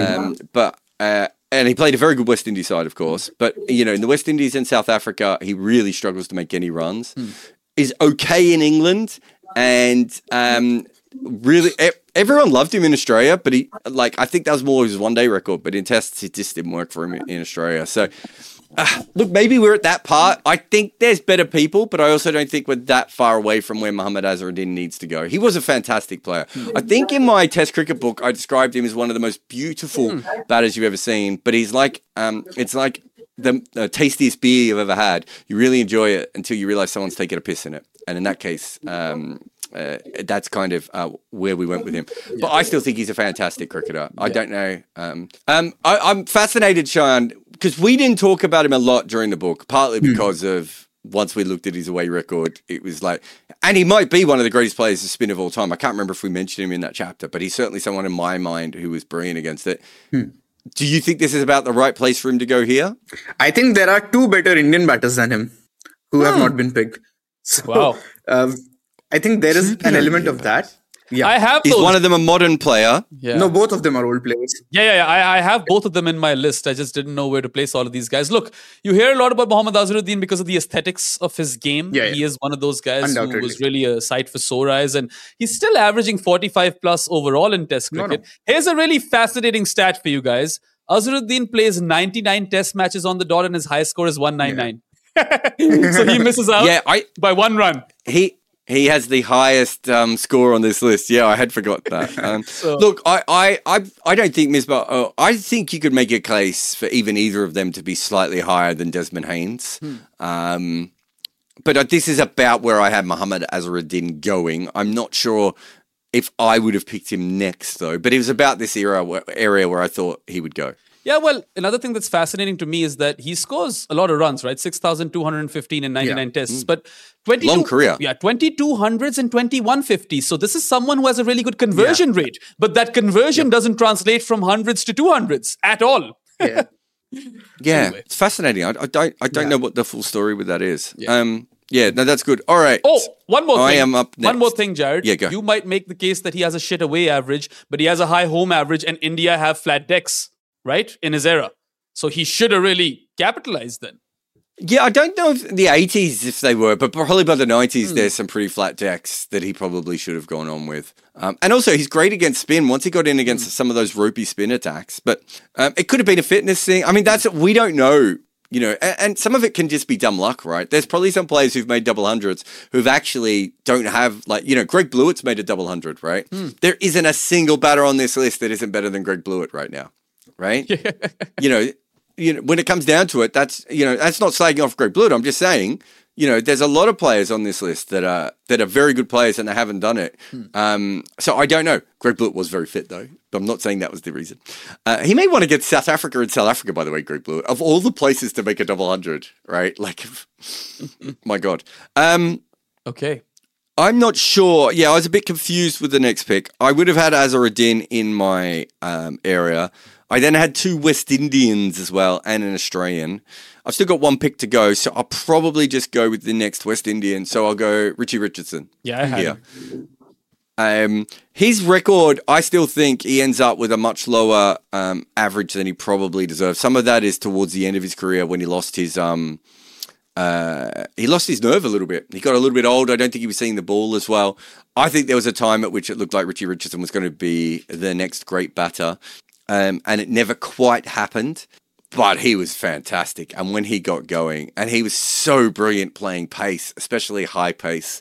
and he played a very good West Indies side, of course. But in the West Indies and South Africa, he really struggles to make any runs. Is okay in England, and really everyone loved him in Australia, but I think that was more his one-day record, but in tests it just didn't work for him in Australia. So look, maybe we're at that part. I think there's better people, but I also don't think we're that far away from where Mohammad Azharuddin needs to go. He was a fantastic player. I think in my Test cricket book I described him as one of the most beautiful batters you've ever seen, but he's like it's like the tastiest beer you've ever had. You really enjoy it until you realize someone's taking a piss in it. And in that case, that's kind of where we went with him. But I still think he's a fantastic cricketer. I don't know. I'm fascinated, Sean, because we didn't talk about him a lot during the book, partly because of once we looked at his away record, it was like, and he might be one of the greatest players to spin of all time. I can't remember if we mentioned him in that chapter, but he's certainly someone in my mind who was brilliant against it. Do you think this is about the right place for him to go here? I think there are 2 better Indian batters than him who have not been picked. So, I think there is an element of that. Yeah. I have Is those. one of them a modern player? Yeah. No, both of them are old players. Yeah. I have both of them in my list. I just didn't know where to place all of these guys. Look, you hear a lot about Mohammad Azharuddin because of the aesthetics of his game. Yeah. He is one of those guys who Undoubtedly. was really a sight for sore eyes, and he's still averaging 45 plus overall in Test cricket. Here's a really fascinating stat for you guys. Azharuddin plays 99 Test matches on the dot, and his highest score is 199. So he misses out by 1 run. He has the highest score on this list. Yeah, I had forgot that. Look, I don't think Misbah. I think you could make a case for even either of them to be slightly higher than Desmond Haynes. But this is about where I had Mohammad Azharuddin going. I'm not sure if I would have picked him next, though. But it was about this area where I thought he would go. Yeah, well, another thing that's fascinating to me is that he scores a lot of runs, right? 6,215 in 99 tests. But 22, long career. Yeah, 2,200s and 2,150s. So this is someone who has a really good conversion rate. But that conversion doesn't translate from hundreds to 200s at all. Yeah. Anyway. It's fascinating. I don't know what the full story with that is. No, that's good. All right. Oh, one more thing. I am up next. One more thing, Jared. Yeah, go. You might make the case that he has a shit away average, but he has a high home average, and India have flat decks, right? In his era. So he should have really capitalized then. Yeah, I don't know if the 80s, if they were, but probably by the 90s, there's some pretty flat decks that he probably should have gone on with. And also, he's great against spin once he got in against some of those ropey spin attacks. But it could have been a fitness thing. I mean, we don't know. You know, and some of it can just be dumb luck, right? There's probably some players who've made double hundreds who've actually don't have, like, you know, Greg Blewett's made a double 100, right? There isn't a single batter on this list that isn't better than Greg Blewett right now, right? You know, when it comes down to it, that's not slagging off Greg Blewett. I'm just saying, you know, there's a lot of players on this list that are very good players and they haven't done it. So I don't know. Greg Blewett was very fit though, but I'm not saying that was the reason. He may want to get South Africa and South Africa, by the way, Greg Blewett, of all the places to make a double 100, right? Like, my God. Okay. I'm not sure. Yeah, I was a bit confused with the next pick. I would have had Azharuddin in my area. I then had 2 West Indians as well and an Australian. I've still got 1 pick to go, so I'll probably just go with the next West Indian. So I'll go Richie Richardson. Yeah, I had him. His record, I still think he ends up with a much lower average than he probably deserves. Some of that is towards the end of his career when he lost his nerve a little bit. He got a little bit old. I don't think he was seeing the ball as well. I think there was a time at which it looked like Richie Richardson was going to be the next great batter, and it never quite happened. But he was fantastic, and when he got going, and he was so brilliant playing pace, especially high pace.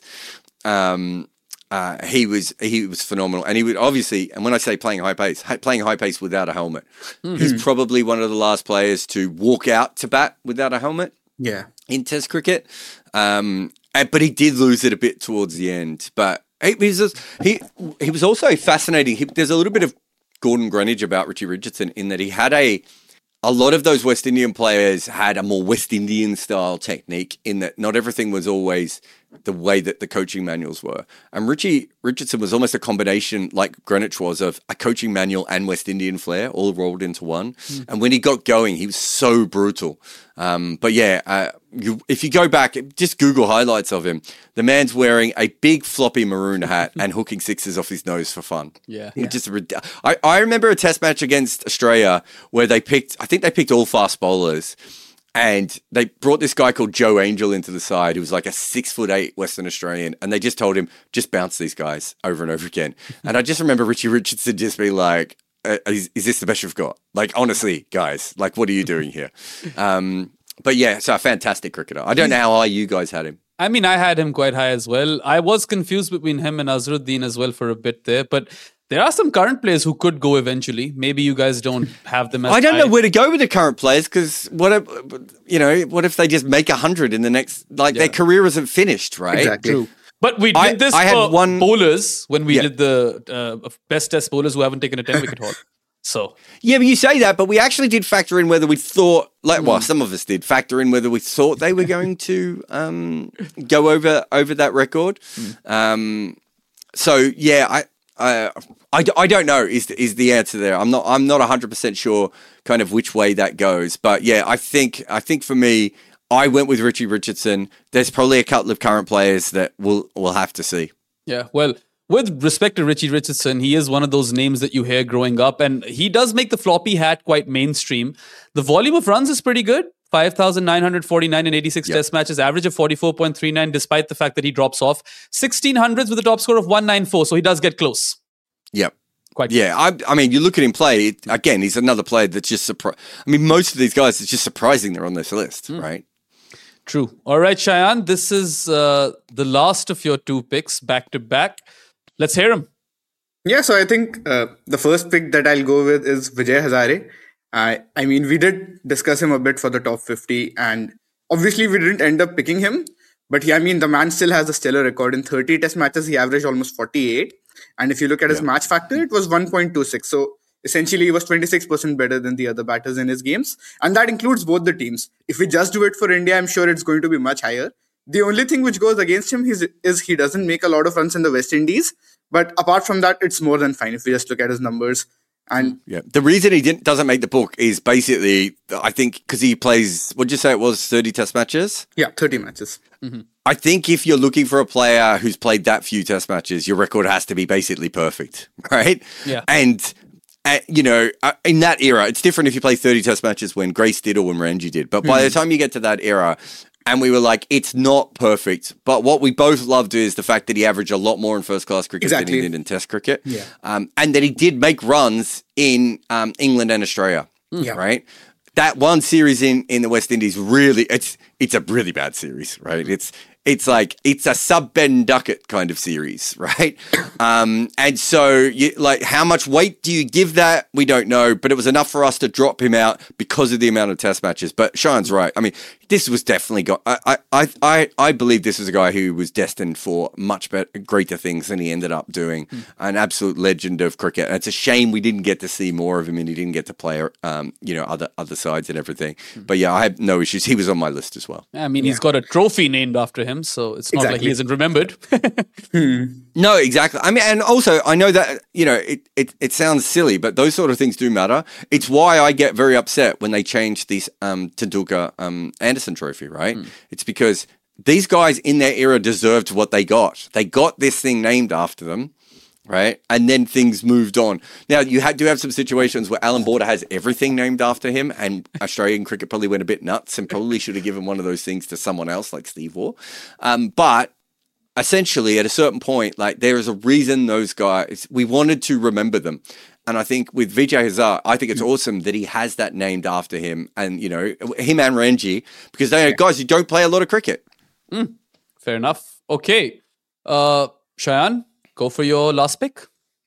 He was phenomenal, and he would obviously. And when I say playing high pace without a helmet, he's probably one of the last players to walk out to bat without a helmet. Yeah. In Test cricket, but he did lose it a bit towards the end. But he was also fascinating. There's a little bit of Gordon Greenidge about Richie Richardson in that he had a lot of those West Indian players had a more West Indian style technique in that not everything was always the way that the coaching manuals were. And Richie Richardson was almost a combination, like Greenwich was, of a coaching manual and West Indian flair all rolled into one. And when he got going, he was so brutal. But yeah, if you go back, just Google highlights of him. The man's wearing a big floppy maroon hat and hooking sixes off his nose for fun. Yeah. Just I remember a test match against Australia where I think they picked all fast bowlers. And they brought this guy called Joe Angel into the side, who was like a 6'8" Western Australian. And they just told him, just bounce these guys over and over again. And I just remember Richie Richardson just being like, is this the best you've got? Like, honestly, guys, like, what are you doing here? But yeah, so a fantastic cricketer. I don't know how high you guys had him. I mean, I had him quite high as well. I was confused between him and Azharuddin as well for a bit there. But there are some current players who could go eventually. Maybe you guys don't have them as I don't high. know where to go with the current players because what if they just make 100 in the next, their career isn't finished, right? Exactly. True. But we did this for bowlers when we did the best test bowlers who haven't taken a 10-wicket haul. So yeah, but you say that, but we actually did factor in whether we thought, some of us did factor in whether we thought they were going to go over that record. So yeah, I don't know is the answer there. I'm not 100% sure kind of which way that goes, but yeah, I think for me, I went with Richie Richardson. There's probably a couple of current players that we'll have to see. yeah, well, with respect to Richie Richardson, he is one of those names that you hear growing up, and he does make the floppy hat quite mainstream. The volume of runs is pretty good. 5,949 in 86 test matches, average of 44.39, despite the fact that he drops off. 1600s with a top score of 194, so he does get close. Yep. Quite yeah, I mean, you look at him play, again, he's another player that's just most of these guys, it's just surprising they're on this list, right? True. All right, Cheyenne, this is the last of your 2 picks back to back. Let's hear him. Yeah, so I think the first pick that I'll go with is Vijay Hazare. I mean, we did discuss him a bit for the top 50, and obviously we didn't end up picking him. But the man still has a stellar record. In 30 test matches, he averaged almost 48. And if you look at his match factor, it was 1.26. So essentially, he was 26% better than the other batters in his games. And that includes both the teams. If we just do it for India, I'm sure it's going to be much higher. The only thing which goes against him is he doesn't make a lot of runs in the West Indies. But apart from that, it's more than fine if we just look at his numbers. And yeah, the reason he doesn't make the book is basically, I think, because he plays, what'd you say it was, 30 test matches? Yeah, 30 matches. Mm-hmm. I think if you're looking for a player who's played that few test matches, your record has to be basically perfect, right? Yeah. And, in that era, it's different if you play 30 test matches when Grace did or when Ranji did. But by the time you get to that era, and we were like, it's not perfect. But what we both loved is the fact that he averaged a lot more in first-class cricket than he did in Test cricket. Yeah. And that he did make runs in England and Australia, right? That one series in the West Indies, really, it's a really bad series, right? It's a sub-Ben Duckett kind of series, right? And so, how much weight do you give that? We don't know, but it was enough for us to drop him out because of the amount of test matches. But Sean's right. I mean, this was definitely got. I believe this was a guy who was destined for much better, greater things than he ended up doing. An absolute legend of cricket. And it's a shame we didn't get to see more of him, and he didn't get to play, other sides and everything. But yeah, I have no issues. He was on my list as well. I mean, he's got a trophy named after him, so it's not like he isn't remembered. No, exactly. I mean, and also I know that it sounds silly, but those sort of things do matter. It's why I get very upset when they change this Tendulkar Anderson Trophy, right? It's because these guys in their era deserved what they got. They got this thing named after them, right? And then things moved on. Now, you do have some situations where Alan Border has everything named after him, and Australian cricket probably went a bit nuts and probably should have given one of those things to someone else like Steve Waugh. But essentially, at a certain point, like there is a reason those guys, we wanted to remember them. And I think with Vijay Hazare, I think it's awesome that he has that named after him, and him and Ranji, because they are guys who don't play a lot of cricket. Fair enough. Okay. Shayan, go for your last pick.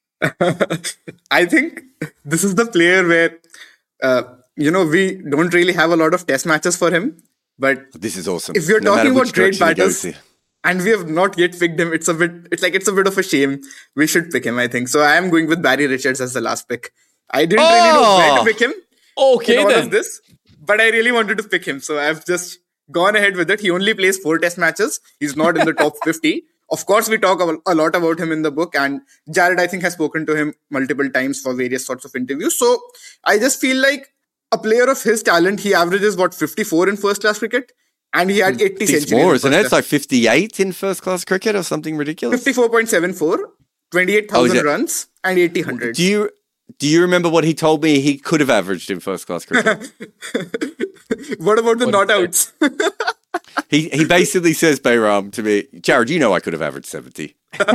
I think this is the player where, we don't really have a lot of test matches for him. But this is awesome. If you're talking about great batters, and we have not yet picked him, it's a bit of a shame. We should pick him, I think. So I am going with Barry Richards as the last pick. I didn't really know where to pick him. Okay, in all then. of this, but I really wanted to pick him. So I've just gone ahead with it. He only plays 4 test matches. He's not in the top 50. Of course, we talk a lot about him in the book, and Jared, I think, has spoken to him multiple times for various sorts of interviews. So I just feel like a player of his talent, he averages, 54 in first-class cricket? And he had 80 centuries. It's more, isn't it? It's like 58 in first-class cricket or something ridiculous. 54.74, 28,000 runs, and 80 hundreds. Do you remember what he told me he could have averaged in first-class cricket? What about the not-outs? He basically says, Bayram, to me, Jared, I could have averaged 70.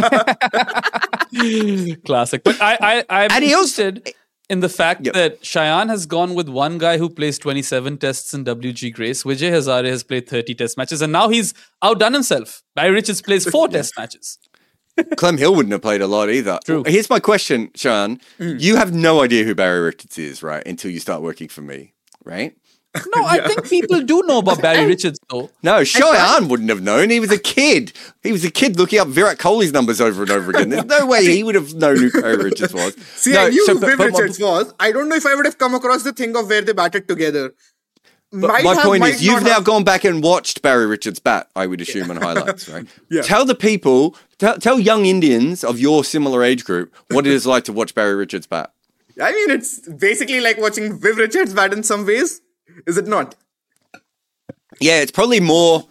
Classic. But I'm interested in the fact that Shayan has gone with one guy who plays 27 tests in WG Grace. Vijay Hazare has played 30 test matches, and now he's outdone himself. Barry Richards plays 4 test matches. Clem Hill wouldn't have played a lot either. True. Here's my question, Shayan. You have no idea who Barry Richards is, right? Until you start working for me, right? No, I think people do know about Barry Richards, though. No, Shayan wouldn't have known. He was a kid. He was a kid looking up Virat Kohli's numbers over and over again. There's no way he would have known who Barry Richards was. I knew who Viv Richards was. I don't know if I would have come across the thing of where they batted together. My point is, you've now gone back and watched Barry Richards bat, I would assume, on highlights, right? Tell the people, tell young Indians of your similar age group what it is like to watch Barry Richards bat. I mean, it's basically like watching Viv Richards bat in some ways. Is it not? Yeah, he's probably more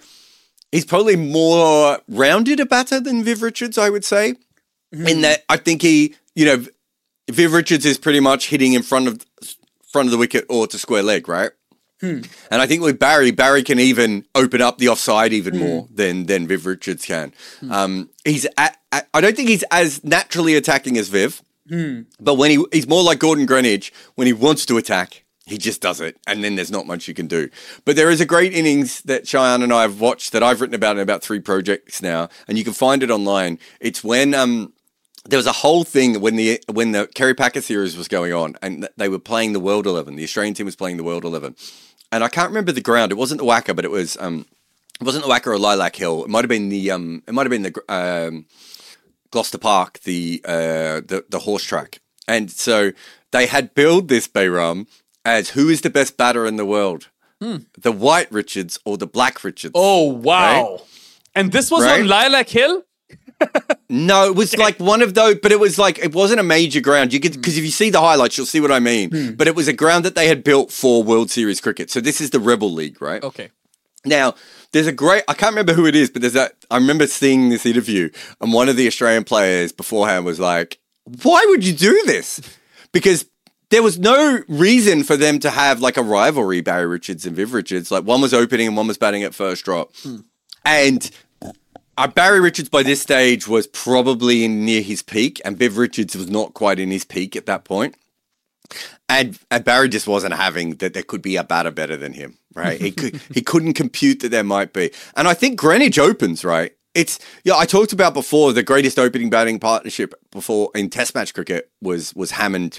rounded a batter than Viv Richards, I would say. In that I think Viv Richards is pretty much hitting in front of the wicket or to square leg, right? And I think with Barry can even open up the offside even more than Viv Richards can. I don't think he's as naturally attacking as Viv, but when he's more like Gordon Greenidge, when he wants to attack, he just does it, and then there's not much you can do. But there is a great innings that Shayan and I have watched that I've written about in about 3 projects now, and you can find it online. It's when there was a whole thing when the Kerry Packer series was going on, and they were playing the World 11. The Australian team was playing the World 11, and I can't remember the ground. It wasn't the Wacker, but it wasn't the Wacker or Lilac Hill. It might have been the Gloucester Park, the horse track, and so they had billed this Bayram as who is the best batter in the world, the White Richards or the Black Richards. Oh, wow. Right? And this was on Lilac Hill? No, it was like one of those, but it wasn't a major ground. Because if you see the highlights, you'll see what I mean. But it was a ground that they had built for World Series cricket. So this is the Rebel League, right? Okay. Now, there's I can't remember who it is, but I remember seeing this interview, and one of the Australian players beforehand was like, why would you do this? Because there was no reason for them to have like a rivalry, Barry Richards and Viv Richards. Like one was opening and one was batting at first drop. And Barry Richards by this stage was probably near his peak, and Viv Richards was not quite in his peak at that point. And Barry just wasn't having that there could be a batter better than him, right? He couldn't compute that there might be. And I think Greenwich opens, right? I talked about before the greatest opening batting partnership before in Test match cricket was Hammond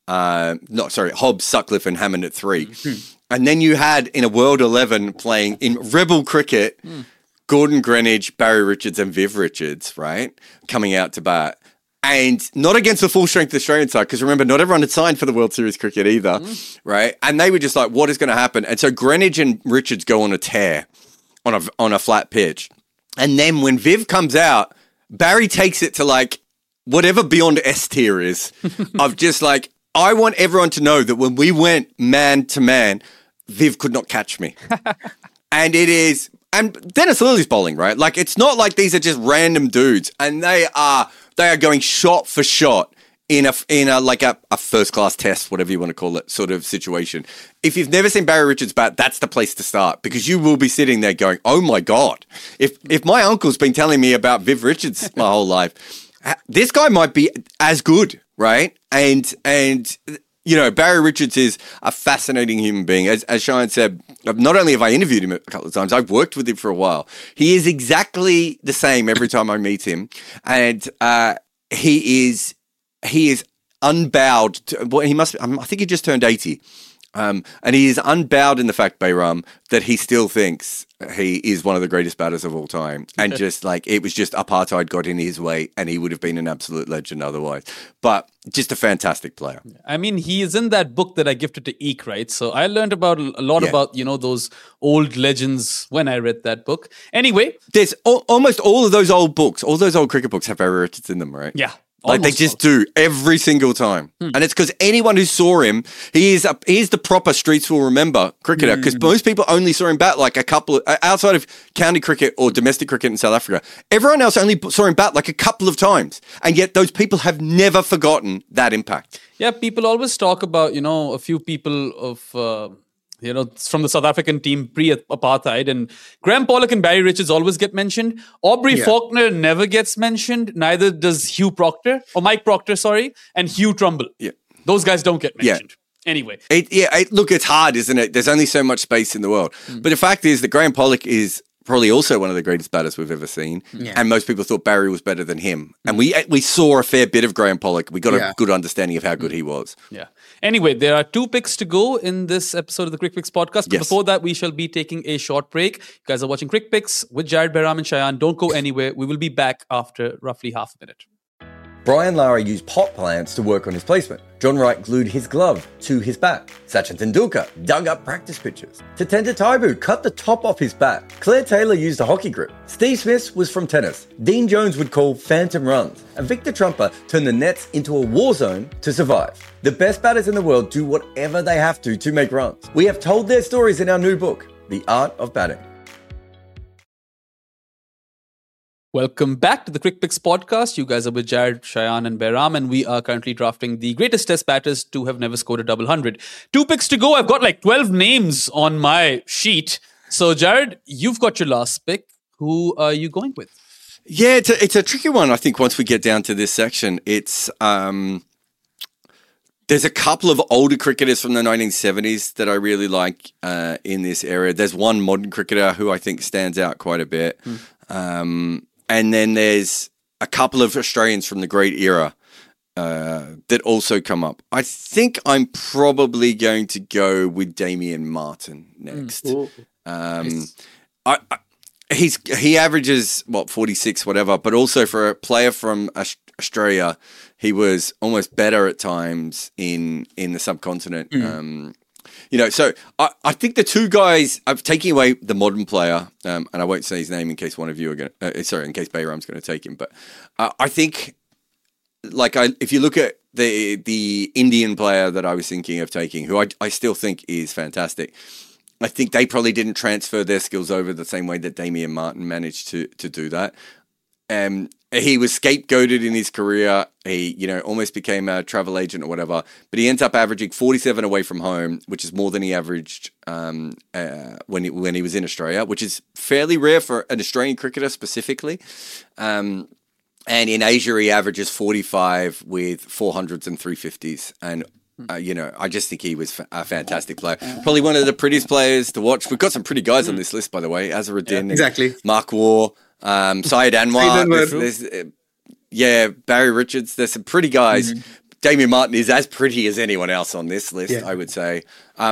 Hobbs, Sutcliffe, and Hammond at 3. And then you had in a World 11 playing in Rebel cricket, Gordon Greenidge, Barry Richards, and Viv Richards, right, coming out to bat. And not against the full-strength Australian side, because remember, not everyone had signed for the World Series cricket either, right? And they were just like, what is going to happen? And so Greenidge and Richards go on a tear on a flat pitch. And then when Viv comes out, Barry takes it to like whatever beyond S tier is of just like, I want everyone to know that when we went man to man, Viv could not catch me. And it is, and Dennis Lilly's bowling, right? Like, it's not like these are just random dudes, and they are going shot for shot in a first class test, whatever you want to call it, sort of situation. If you've never seen Barry Richards bat, that's the place to start, because you will be sitting there going, oh my God, if my uncle's been telling me about Viv Richards my whole life, this guy might be as good, right? And you know, Barry Richards is a fascinating human being. As Cheyenne said, not only have I interviewed him a couple of times, I've worked with him for a while. He is exactly the same every time I meet him. And he is unbowed. I think he just turned 80. And he is unbowed in the fact, Bayram, that he still thinks he is one of the greatest batters of all time. And just like, it was just apartheid got in his way and he would have been an absolute legend otherwise. But just a fantastic player. I mean, he is in that book that I gifted to Eek, right? So I learned about a lot about, you know, those old legends when I read that book. Anyway. There's almost all of those old books, all those old cricket books have Barry Richards in them, right? Yeah. Like they just do every single time. And it's because anyone who saw him, he is the proper streets will remember cricketer, because most people only saw him bat like a couple of, outside of county cricket or domestic cricket in South Africa. Everyone else only saw him bat like a couple of times. And yet those people have never forgotten that impact. Yeah, people always talk about, you know, a few people of, you know, from the South African team pre-apartheid, and Graham Pollock and Barry Richards always get mentioned. Aubrey Faulkner never gets mentioned. Neither does Mike Proctor, and Hugh Trumbull. Yeah. Those guys don't get mentioned. Anyway. Look, it's hard, isn't it? There's only so much space in the world. But the fact is that Graham Pollock is probably also one of the greatest batters we've ever seen. Yeah. And most people thought Barry was better than him. And we saw a fair bit of Graham Pollock. We got a good understanding of how good he was. Yeah. Anyway, there are 2 picks to go in this episode of the Crick Picks podcast. But before that, we shall be taking a short break. You guys are watching Crick Picks with Jared, Bayram, and Cheyenne. Don't go anywhere. We will be back after roughly half a minute. Brian Lara used pot plants to work on his placement. John Wright glued his glove to his bat. Sachin Tendulkar dug up practice pitches. Tatenda Taibu cut the top off his bat. Claire Taylor used a hockey grip. Steve Smith was from tennis. Dean Jones would call phantom runs. And Victor Trumper turned the nets into a war zone to survive. The best batters in the world do whatever they have to make runs. We have told their stories in our new book, The Art of Batting. Welcome back to the Crick Picks podcast. You guys are with Jared, Cheyenne, and Bayram, and we are currently drafting the greatest test batters to have never scored a double hundred. 2 picks to go. I've got like 12 names on my sheet. So, Jared, you've got your last pick. Who are you going with? Yeah, it's a tricky one. I think once we get down to this section, it's there's a couple of older cricketers from the 1970s that I really like in this area. There's one modern cricketer who I think stands out quite a bit. And then there's a couple of Australians from the great era that also come up. I think I'm probably going to go with Damien Martin next. He averages 46, whatever, but also for a player from Australia, he was almost better at times in the subcontinent. You know, so I think the 2 guys, I'm taking away the modern player, and I won't say his name in case one of you are going to, in case Bayram's going to take him. But I think, if you look at the Indian player that I was thinking of taking, who I still think is fantastic, I think they probably didn't transfer their skills over the same way that Damien Martin managed to do that. He was scapegoated in his career. He, almost became a travel agent or whatever, but he ends up averaging 47 away from home, which is more than he averaged when he was in Australia, which is fairly rare for an Australian cricketer specifically. And in Asia, he averages 45 with 400s and 350s. And, I just think he was a fantastic player. Probably one of the prettiest players to watch. We've got some pretty guys on this list, by the way. Azharuddin, exactly. Mark Waugh. Syed Anwar, Barry Richards. There's some pretty guys, Damien Martin is as pretty as anyone else on this list, I would say.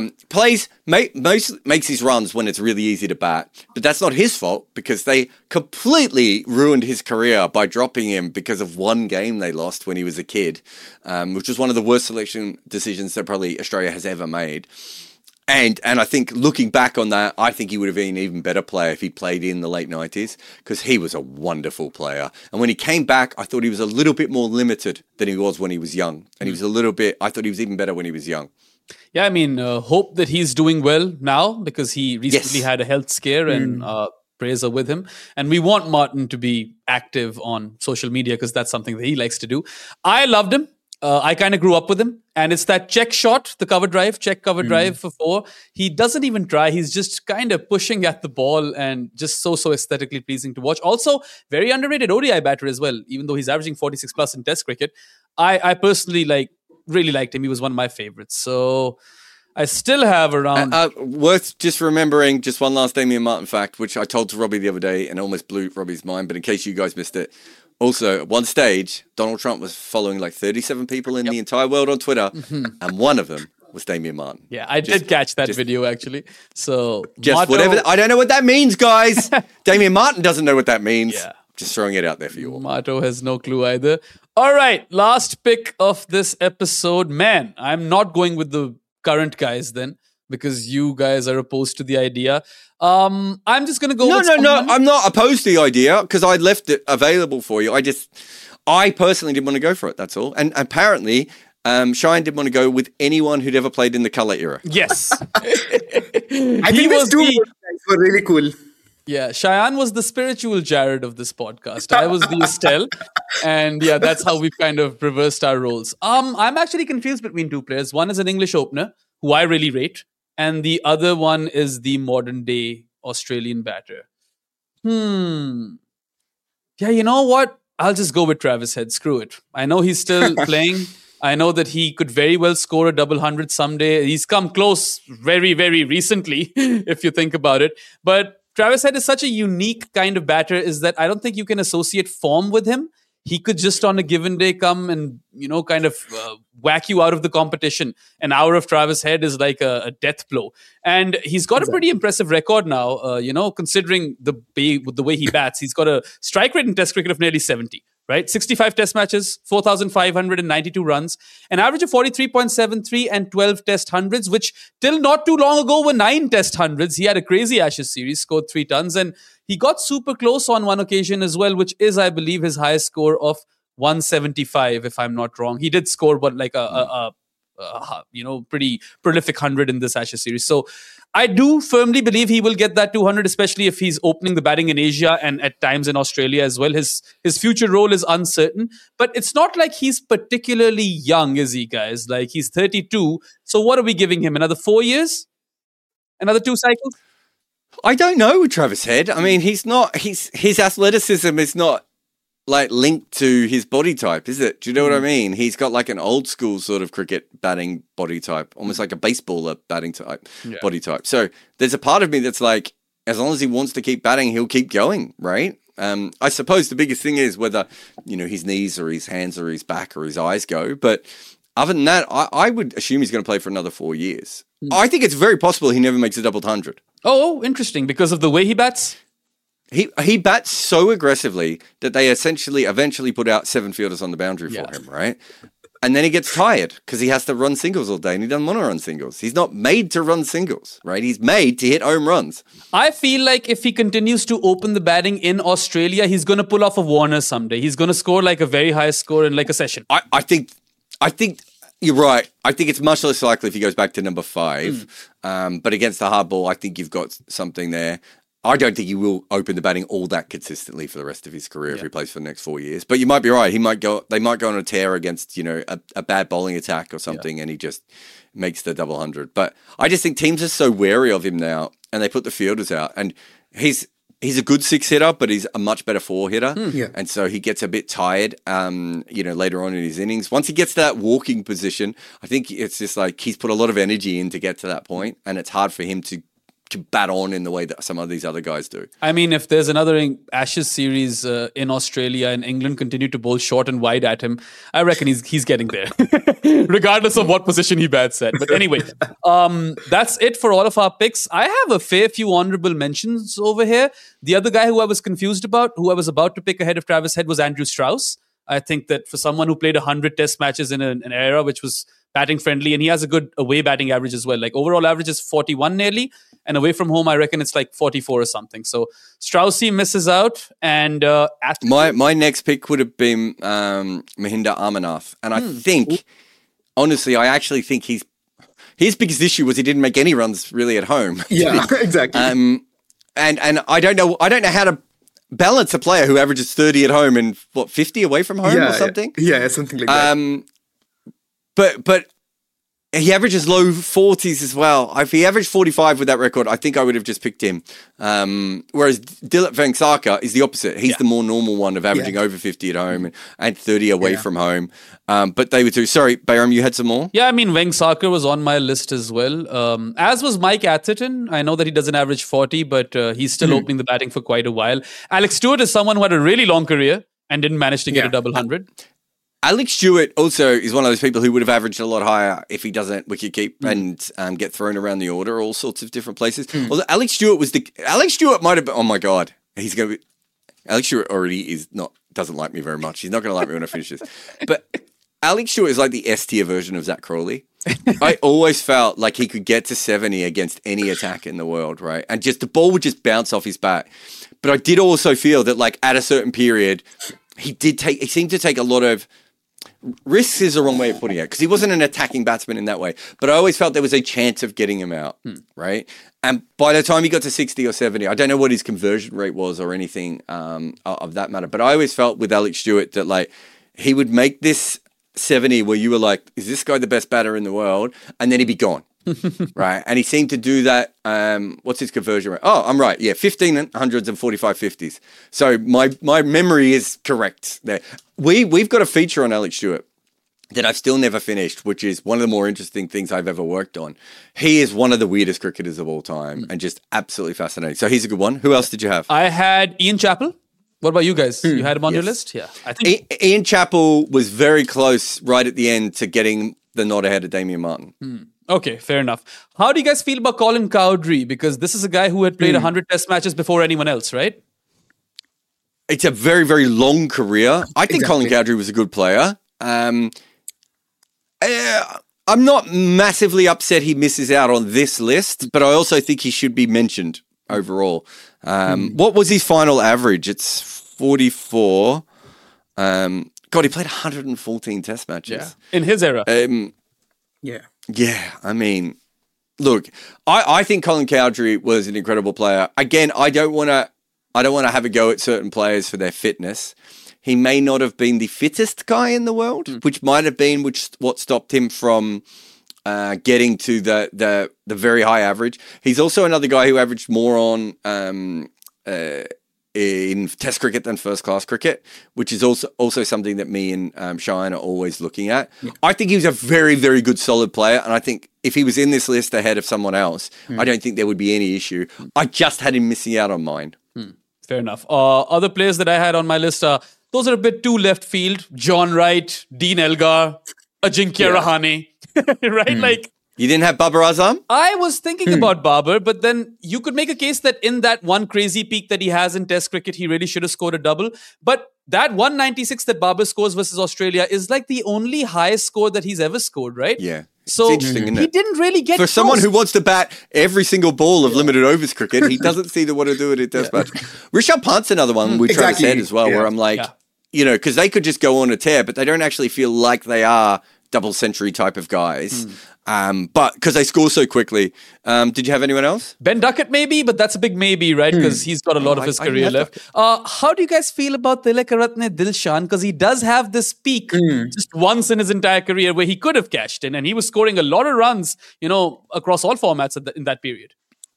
Makes his runs when it's really easy to bat, but that's not his fault because they completely ruined his career by dropping him because of one game they lost when he was a kid, which was one of the worst selection decisions that probably Australia has ever made. And I think looking back on that, I think he would have been an even better player if he played in the late 90s because he was a wonderful player. And when he came back, I thought he was a little bit more limited than he was when he was young. And I thought he was even better when he was young. Yeah, I mean, hope that he's doing well now because he recently had a health scare and prayers are with him. And we want Martin to be active on social media because that's something that he likes to do. I loved him. I kind of grew up with him, and it's that check shot, the cover drive for 4. He doesn't even try. He's just kind of pushing at the ball and just so aesthetically pleasing to watch. Also, very underrated ODI batter as well, even though he's averaging 46 plus in Test cricket. I personally really liked him. He was one of my favorites. So I still have around... worth just remembering just one last Damien Martin fact, which I told to Robbie the other day and almost blew Robbie's mind, but in case you guys missed it, also, at one stage, Donald Trump was following 37 people in the entire world on Twitter, and one of them was Damien Martin. Yeah, I did catch that video, actually. So, whatever. I don't know what that means, guys. Damien Martin doesn't know what that means. Yeah. Just throwing it out there for you all. Mato has no clue either. All right, last pick of this episode. Man, I'm not going with the current guys then, because you guys are opposed to the idea. I'm just going to go with someone. I'm not opposed to the idea because I left it available for you. I personally didn't want to go for it, that's all. And apparently, Cheyenne didn't want to go with anyone who'd ever played in the colour era. Yes. I think these two guys were really cool. Yeah, Cheyenne was the spiritual Jared of this podcast. I was the Estelle. And yeah, that's how we've kind of reversed our roles. I'm actually confused between two players. One is an English opener, who I really rate. And the other one is the modern day Australian batter. Yeah, you know what? I'll just go with Travis Head. Screw it. I know he's still playing. I know that he could very well score a double hundred someday. He's come close very, very recently, if you think about it. But Travis Head is such a unique kind of batter is that I don't think you can associate form with him. He could just on a given day come and, kind of whack you out of the competition. An hour of Travis Head is like a death blow. And he's got a pretty impressive record now, considering the way he bats. He's got a strike rate in Test cricket of nearly 70, right? 65 Test matches, 4,592 runs, an average of 43.73 and 12 Test hundreds, which till not too long ago were 9 Test hundreds. He had a crazy Ashes series, scored 3 tons, and he got super close on one occasion as well, which is, I believe, his highest score of 175, if I'm not wrong. He did score, but like a pretty prolific 100 in this Ashes series. So I do firmly believe he will get that 200, especially if he's opening the batting in Asia and at times in Australia as well. His future role is uncertain, but it's not like he's particularly young, is he, guys? Like, he's 32. So what are we giving him? Another 4 years? Another 2 cycles? I don't know with Travis Head. I mean, his athleticism is not linked to his body type, is it? Do you know what I mean? He's got like an old school sort of cricket batting body type, almost like a baseballer batting type body type. So there's a part of me that's like, as long as he wants to keep batting, he'll keep going, right? I suppose the biggest thing is whether, his knees or his hands or his back or his eyes go. But other than that, I would assume he's going to play for another 4 years. I think it's very possible he never makes a double hundred. Oh, interesting. Because of the way he bats? He bats so aggressively that they eventually put out 7 fielders on the boundary for him, right? And then he gets tired because he has to run singles all day and he doesn't want to run singles. He's not made to run singles, right? He's made to hit home runs. I feel like if he continues to open the batting in Australia, he's going to pull off a Warner someday. He's going to score like a very high score in like a session. I think you're right. I think it's much less likely if he goes back to number 5. But against the hard ball, I think you've got something there. I don't think he will open the batting all that consistently for the rest of his career if he plays for the next 4 years. But you might be right. They might go on a tear against, a bad bowling attack or something, and he just makes the double hundred. But I just think teams are so wary of him now, and they put the fielders out. And he's a good 6 hitter, but he's a much better 4 hitter. And so he gets a bit tired, later on in his innings. Once he gets to that walking position, I think it's just like he's put a lot of energy in to get to that point, and it's hard for him to can bat on in the way that some of these other guys do. I mean, if there's another Ashes series in Australia and England continue to bowl short and wide at him, I reckon he's getting there, regardless of what position he bats at. But anyway, that's it for all of our picks. I have a fair few honorable mentions over here. The other guy who I was confused about, who I was about to pick ahead of Travis Head, was Andrew Strauss. I think that for someone who played 100 test matches in an era which was batting friendly, and he has a good away batting average as well. Like overall average is 41 nearly, and away from home, I reckon it's like 44 or something. So Straussy misses out, and my next pick would have been Mahinda Amarnath, and I think, honestly, I actually think his biggest issue was he didn't make any runs really at home. Yeah, exactly. And I don't know how to balance a player who averages 30 at home and 50 away from home or something. Yeah, something like that. But he averages low 40s as well. If he averaged 45 with that record, I think I would have just picked him. Whereas Dilip Vengsarkar is the opposite. He's the more normal one of averaging over 50 at home and 30 away from home. But they were two. Sorry, Bayram, you had some more? Yeah, I mean, Vengsarkar was on my list as well. As was Mike Atherton. I know that he doesn't average 40, but he's still opening the batting for quite a while. Alex Stewart is someone who had a really long career and didn't manage to get a double 100. Alex Stewart also is one of those people who would have averaged a lot higher if he doesn't wicket keep and get thrown around the order, all sorts of different places. Although Alex Stewart might have been, oh my God, Alex Stewart already doesn't like me very much. He's not going to like me when I finish this. But Alex Stewart is like the S-tier version of Zach Crawley. I always felt like he could get to 70 against any attack in the world, right? And just the ball would just bounce off his bat. But I did also feel that like at a certain period, he seemed to take a lot of risks is the wrong way of putting it, because he wasn't an attacking batsman in that way. But I always felt there was a chance of getting him out, right? And by the time he got to 60 or 70, I don't know what his conversion rate was or anything of that matter. But I always felt with Alex Stewart that like he would make this 70 where you were like, is this guy the best batter in the world? And then he'd be gone. Right. And he seemed to do that. What's his conversion rate? Oh, I'm right. Yeah. 15 hundreds and 45 50s. So my memory is correct there. We've got a feature on Alex Stewart that I've still never finished, which is one of the more interesting things I've ever worked on. He is one of the weirdest cricketers of all time and just absolutely fascinating. So he's a good one. Who else did you have? I had Ian Chappell. What about you guys? You had him on your list? Yeah. I think Ian Chappell was very close right at the end to getting the nod ahead of Damien Martin. Okay, fair enough. How do you guys feel about Colin Cowdrey? Because this is a guy who had played 100 test matches before anyone else, right? It's a very, very long career. I think Colin Cowdrey was a good player. I'm not massively upset he misses out on this list, but I also think he should be mentioned overall. What was his final average? It's 44. God, he played 114 test matches. Yeah. In his era. Yeah, I mean, look, I think Colin Cowdrey was an incredible player. Again, I don't want to have a go at certain players for their fitness. He may not have been the fittest guy in the world, which might have been what stopped him from getting to the very high average. He's also another guy who averaged more on in Test cricket than first class cricket, which is also something that me and Shine are always looking at. Yeah. I think he was a very, very good, solid player, and I think if he was in this list ahead of someone else, I don't think there would be any issue. I just had him missing out on mine. Fair enough. Other players that I had on my list are, those are a bit too left field. John Wright, Dean Elgar, Ajinkya Rahane, right? Like, you didn't have Babar Azam? I was thinking about Babar, but then you could make a case that in that one crazy peak that he has in Test cricket, he really should have scored a double. But that 196 that Babar scores versus Australia is like the only highest score that he's ever scored, right? Yeah. So it's interesting, isn't it? He didn't really get for someone who wants to bat every single ball of limited overs cricket, he doesn't seem to want to do it in Test match. Rishabh Pant's another one we Travis said as well, where I'm like, you know, because they could just go on a tear, but they don't actually feel like they are double century type of guys. But because they score so quickly. Did you have anyone else? Ben Duckett maybe, but that's a big maybe, right? Because he's got a lot of his career left. How do you guys feel about Tilakaratne Dilshan? Because he does have this peak just once in his entire career where he could have cashed in, and he was scoring a lot of runs, you know, across all formats in that period.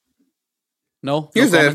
No? He was there.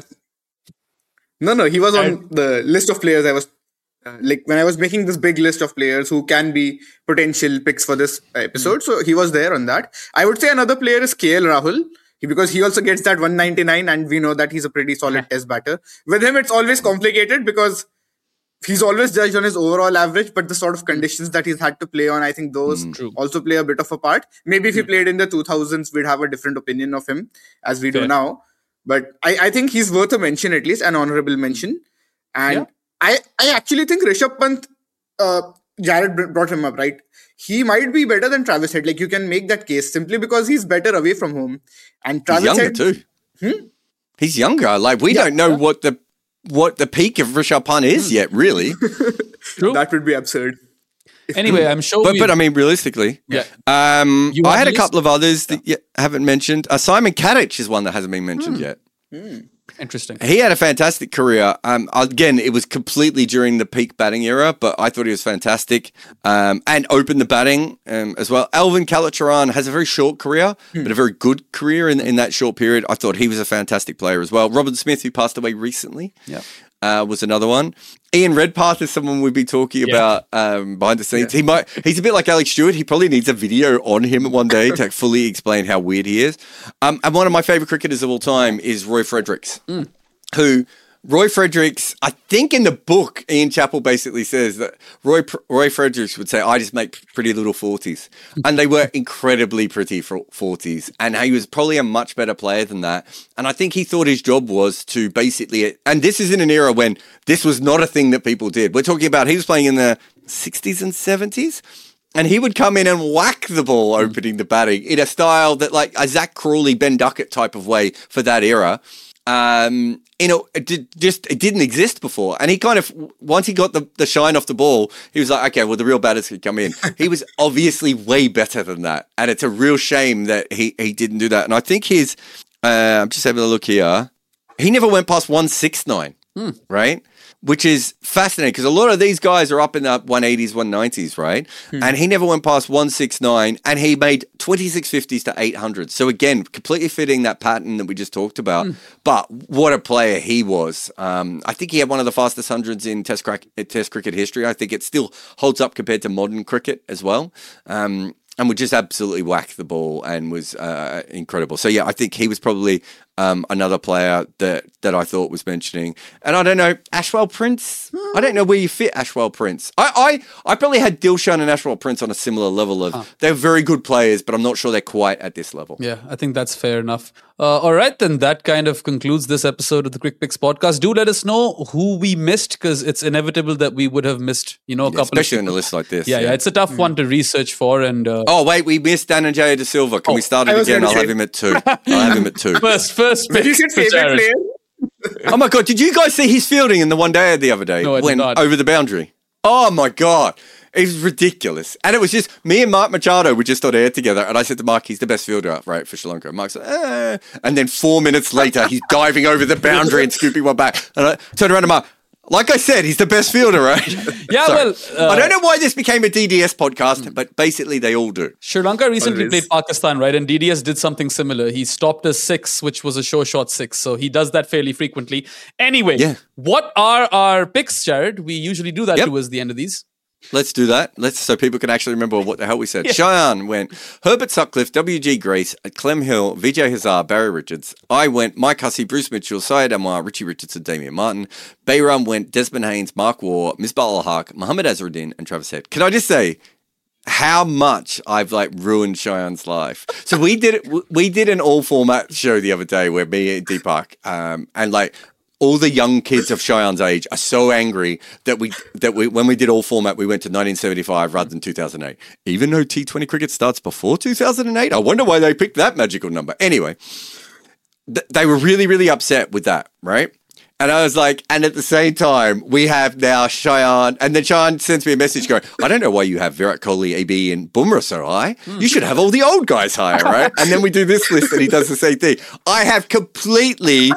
No, he was on the list of players I was like when I was making this big list of players who can be potential picks for this episode. So he was there on that. I would say another player is KL Rahul. Because he also gets that 199, and we know that he's a pretty solid test batter. With him, it's always complicated because he's always judged on his overall average, but the sort of conditions that he's had to play on, I think those also play a bit of a part. Maybe if he played in the 2000s, we'd have a different opinion of him as we do now. But I think he's worth a mention, at least an honorable mention. And I actually think Rishabh Pant, Jared brought him up, right? He might be better than Travis Head. Like, you can make that case simply because he's better away from home. And Travis Head too. He's younger. Like, we don't know what the peak of Rishabh Pant is yet, really. True. That would be absurd. Anyway, I'm sure. But I mean, realistically, I had a couple of others that you haven't mentioned. Simon Kadich is one that hasn't been mentioned yet. Interesting. He had a fantastic career. Again, it was completely during the peak batting era, but I thought he was fantastic and opened the batting as well. Alvin Kallicharran has a very short career, but a very good career in that short period. I thought he was a fantastic player as well. Robin Smith, who passed away recently, was another one. Ian Redpath is someone we've been talking about behind the scenes. He's a bit like Alex Stewart. He probably needs a video on him one day to fully explain how weird he is. And one of my favourite cricketers of all time is Roy Fredericks, Roy Fredericks, I think in the book, Ian Chappell basically says that Roy Fredericks would say, I just make pretty little 40s. And they were incredibly pretty for 40s. And he was probably a much better player than that. And I think he thought his job was to basically, and this is in an era when this was not a thing that people did. We're talking about, he was playing in the 60s and 70s. And he would come in and whack the ball opening the batting in a style that like a Zach Crawley, Ben Duckett type of way for that era. It didn't exist before. And he kind of, once he got the shine off the ball, he was like, okay, well, the real batters could come in. He was obviously way better than that. And it's a real shame that he didn't do that. And I think I'm just having a look here. He never went past 169, right? Which is fascinating because a lot of these guys are up in the 180s, 190s, right? And he never went past 169 and he made 26 50s to 800. So again, completely fitting that pattern that we just talked about. But what a player he was. I think he had one of the fastest hundreds in Test cricket history. I think it still holds up compared to modern cricket as well. And would just absolutely whack the ball and was incredible. So yeah, I think he was probably another player that I thought was mentioning. And I don't know, Ashwell Prince. I don't know where you fit Ashwell Prince. I probably had Dilshan and Ashwell Prince on a similar level of they're very good players, but I'm not sure they're quite at this level. Yeah, I think that's fair enough. All right, then that kind of concludes this episode of the Crick Picks podcast. Do let us know who we missed because it's inevitable that we would have missed, a couple especially of in a list like this. Yeah, it's a tough one to research for. And oh wait, we missed Dhananjaya De Silva. Can we start it again? I'll have him at 2. First pick. Did you say favorite player? Oh my God, did you guys see his fielding in the one day the other day? No, I did not. Over the boundary. Oh my God. It was ridiculous. And it was just me and Mark Machado were just on air together. And I said to Mark, he's the best fielder, right, for Sri Lanka. And Mark said, And then 4 minutes later, he's diving over the boundary and scooping one back. And I turned around to Mark. Like I said, he's the best fielder, right? Yeah, well... I don't know why this became a DDS podcast, but basically they all do. Sri Lanka recently played Pakistan, right? And DDS did something similar. He stopped a 6, which was a sure shot 6. So he does that fairly frequently. Anyway, what are our picks, Jared? We usually do that towards the end of these. Let's do that. So people can actually remember what the hell we said. Cheyenne went Herbert Sutcliffe, W.G. Grace, Clem Hill, Vijay Hazar, Barry Richards. I went Mike Hussey, Bruce Mitchell, Syed Amar, Richie Richardson, Damian Martin. Bayram went Desmond Haynes, Mark Waugh, Misbah al-Haq, Muhammad Azharuddin, and Travis Head. Can I just say how much I've ruined Cheyenne's life? So we did an all format show the other day where me and Deepak and all the young kids of Cheyenne's age are so angry that we when we did all format, we went to 1975 rather than 2008. Even though T20 cricket starts before 2008, I wonder why they picked that magical number. Anyway, they were really, really upset with that, right? And I was like, and at the same time, we have now Cheyenne. And then Cheyenne sends me a message going, I don't know why you have Virat Kohli, AB, and Bumrah so high. You should have all the old guys higher, right? And then we do this list and he does the same thing. I have completely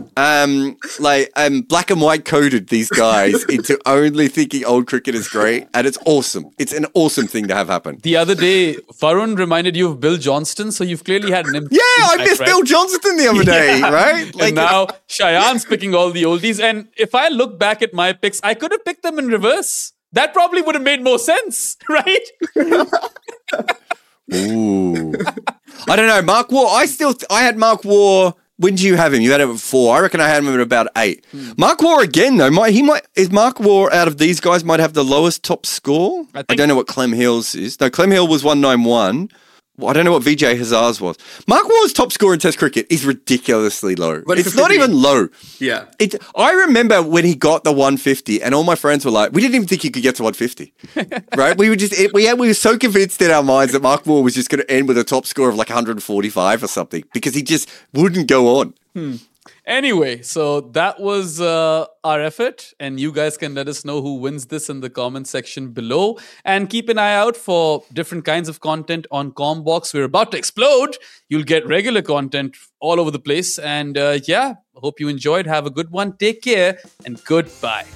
black and white coded these guys into only thinking old cricket is great. And it's awesome. It's an awesome thing to have happen. The other day, Varun reminded you of Bill Johnston. So you've clearly had an impact. Yeah, I missed Bill Johnston the other day, right? And now Cheyenne's picking all the oldies. And if I look back at my picks, I could have picked them in reverse. That probably would have made more sense, right? Ooh. I don't know. Mark Waugh, I had Mark Waugh. When did you have him? You had him at 4. I reckon I had him at about 8. Mark Waugh again, though. Is Mark Waugh out of these guys might have the lowest top score? I don't know what Clem Hill's is. No, Clem Hill was 191. Well, I don't know what Vijay Hazar's was. Mark Waugh's top score in Test cricket is ridiculously low. It's not even low. Yeah. I remember when he got the 150 and all my friends were like, we didn't even think he could get to 150. Right? We were so convinced in our minds that Mark Waugh was just going to end with a top score of like 145 or something because he just wouldn't go on. Anyway, so that was our effort, and you guys can let us know who wins this in the comment section below. And keep an eye out for different kinds of content on Combox. We're about to explode. You'll get regular content all over the place. And yeah, hope you enjoyed. Have a good one. Take care, and goodbye.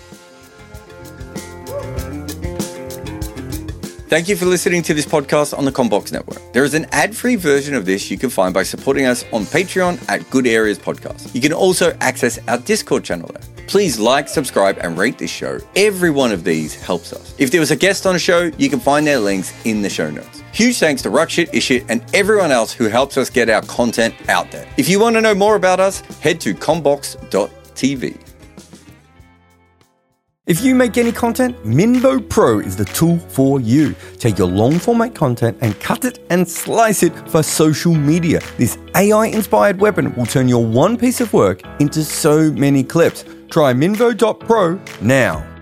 Thank you for listening to this podcast on the Combox Network. There is an ad-free version of this you can find by supporting us on Patreon at Good Areas Podcast. You can also access our Discord channel there. Please like, subscribe, and rate this show. Every one of these helps us. If there was a guest on a show, you can find their links in the show notes. Huge thanks to Rakshit, Ishit, and everyone else who helps us get our content out there. If you want to know more about us, head to combox.tv. If you make any content, Minvo Pro is the tool for you. Take your long format content and cut it and slice it for social media. This AI-inspired weapon will turn your one piece of work into so many clips. Try Minvo.pro now.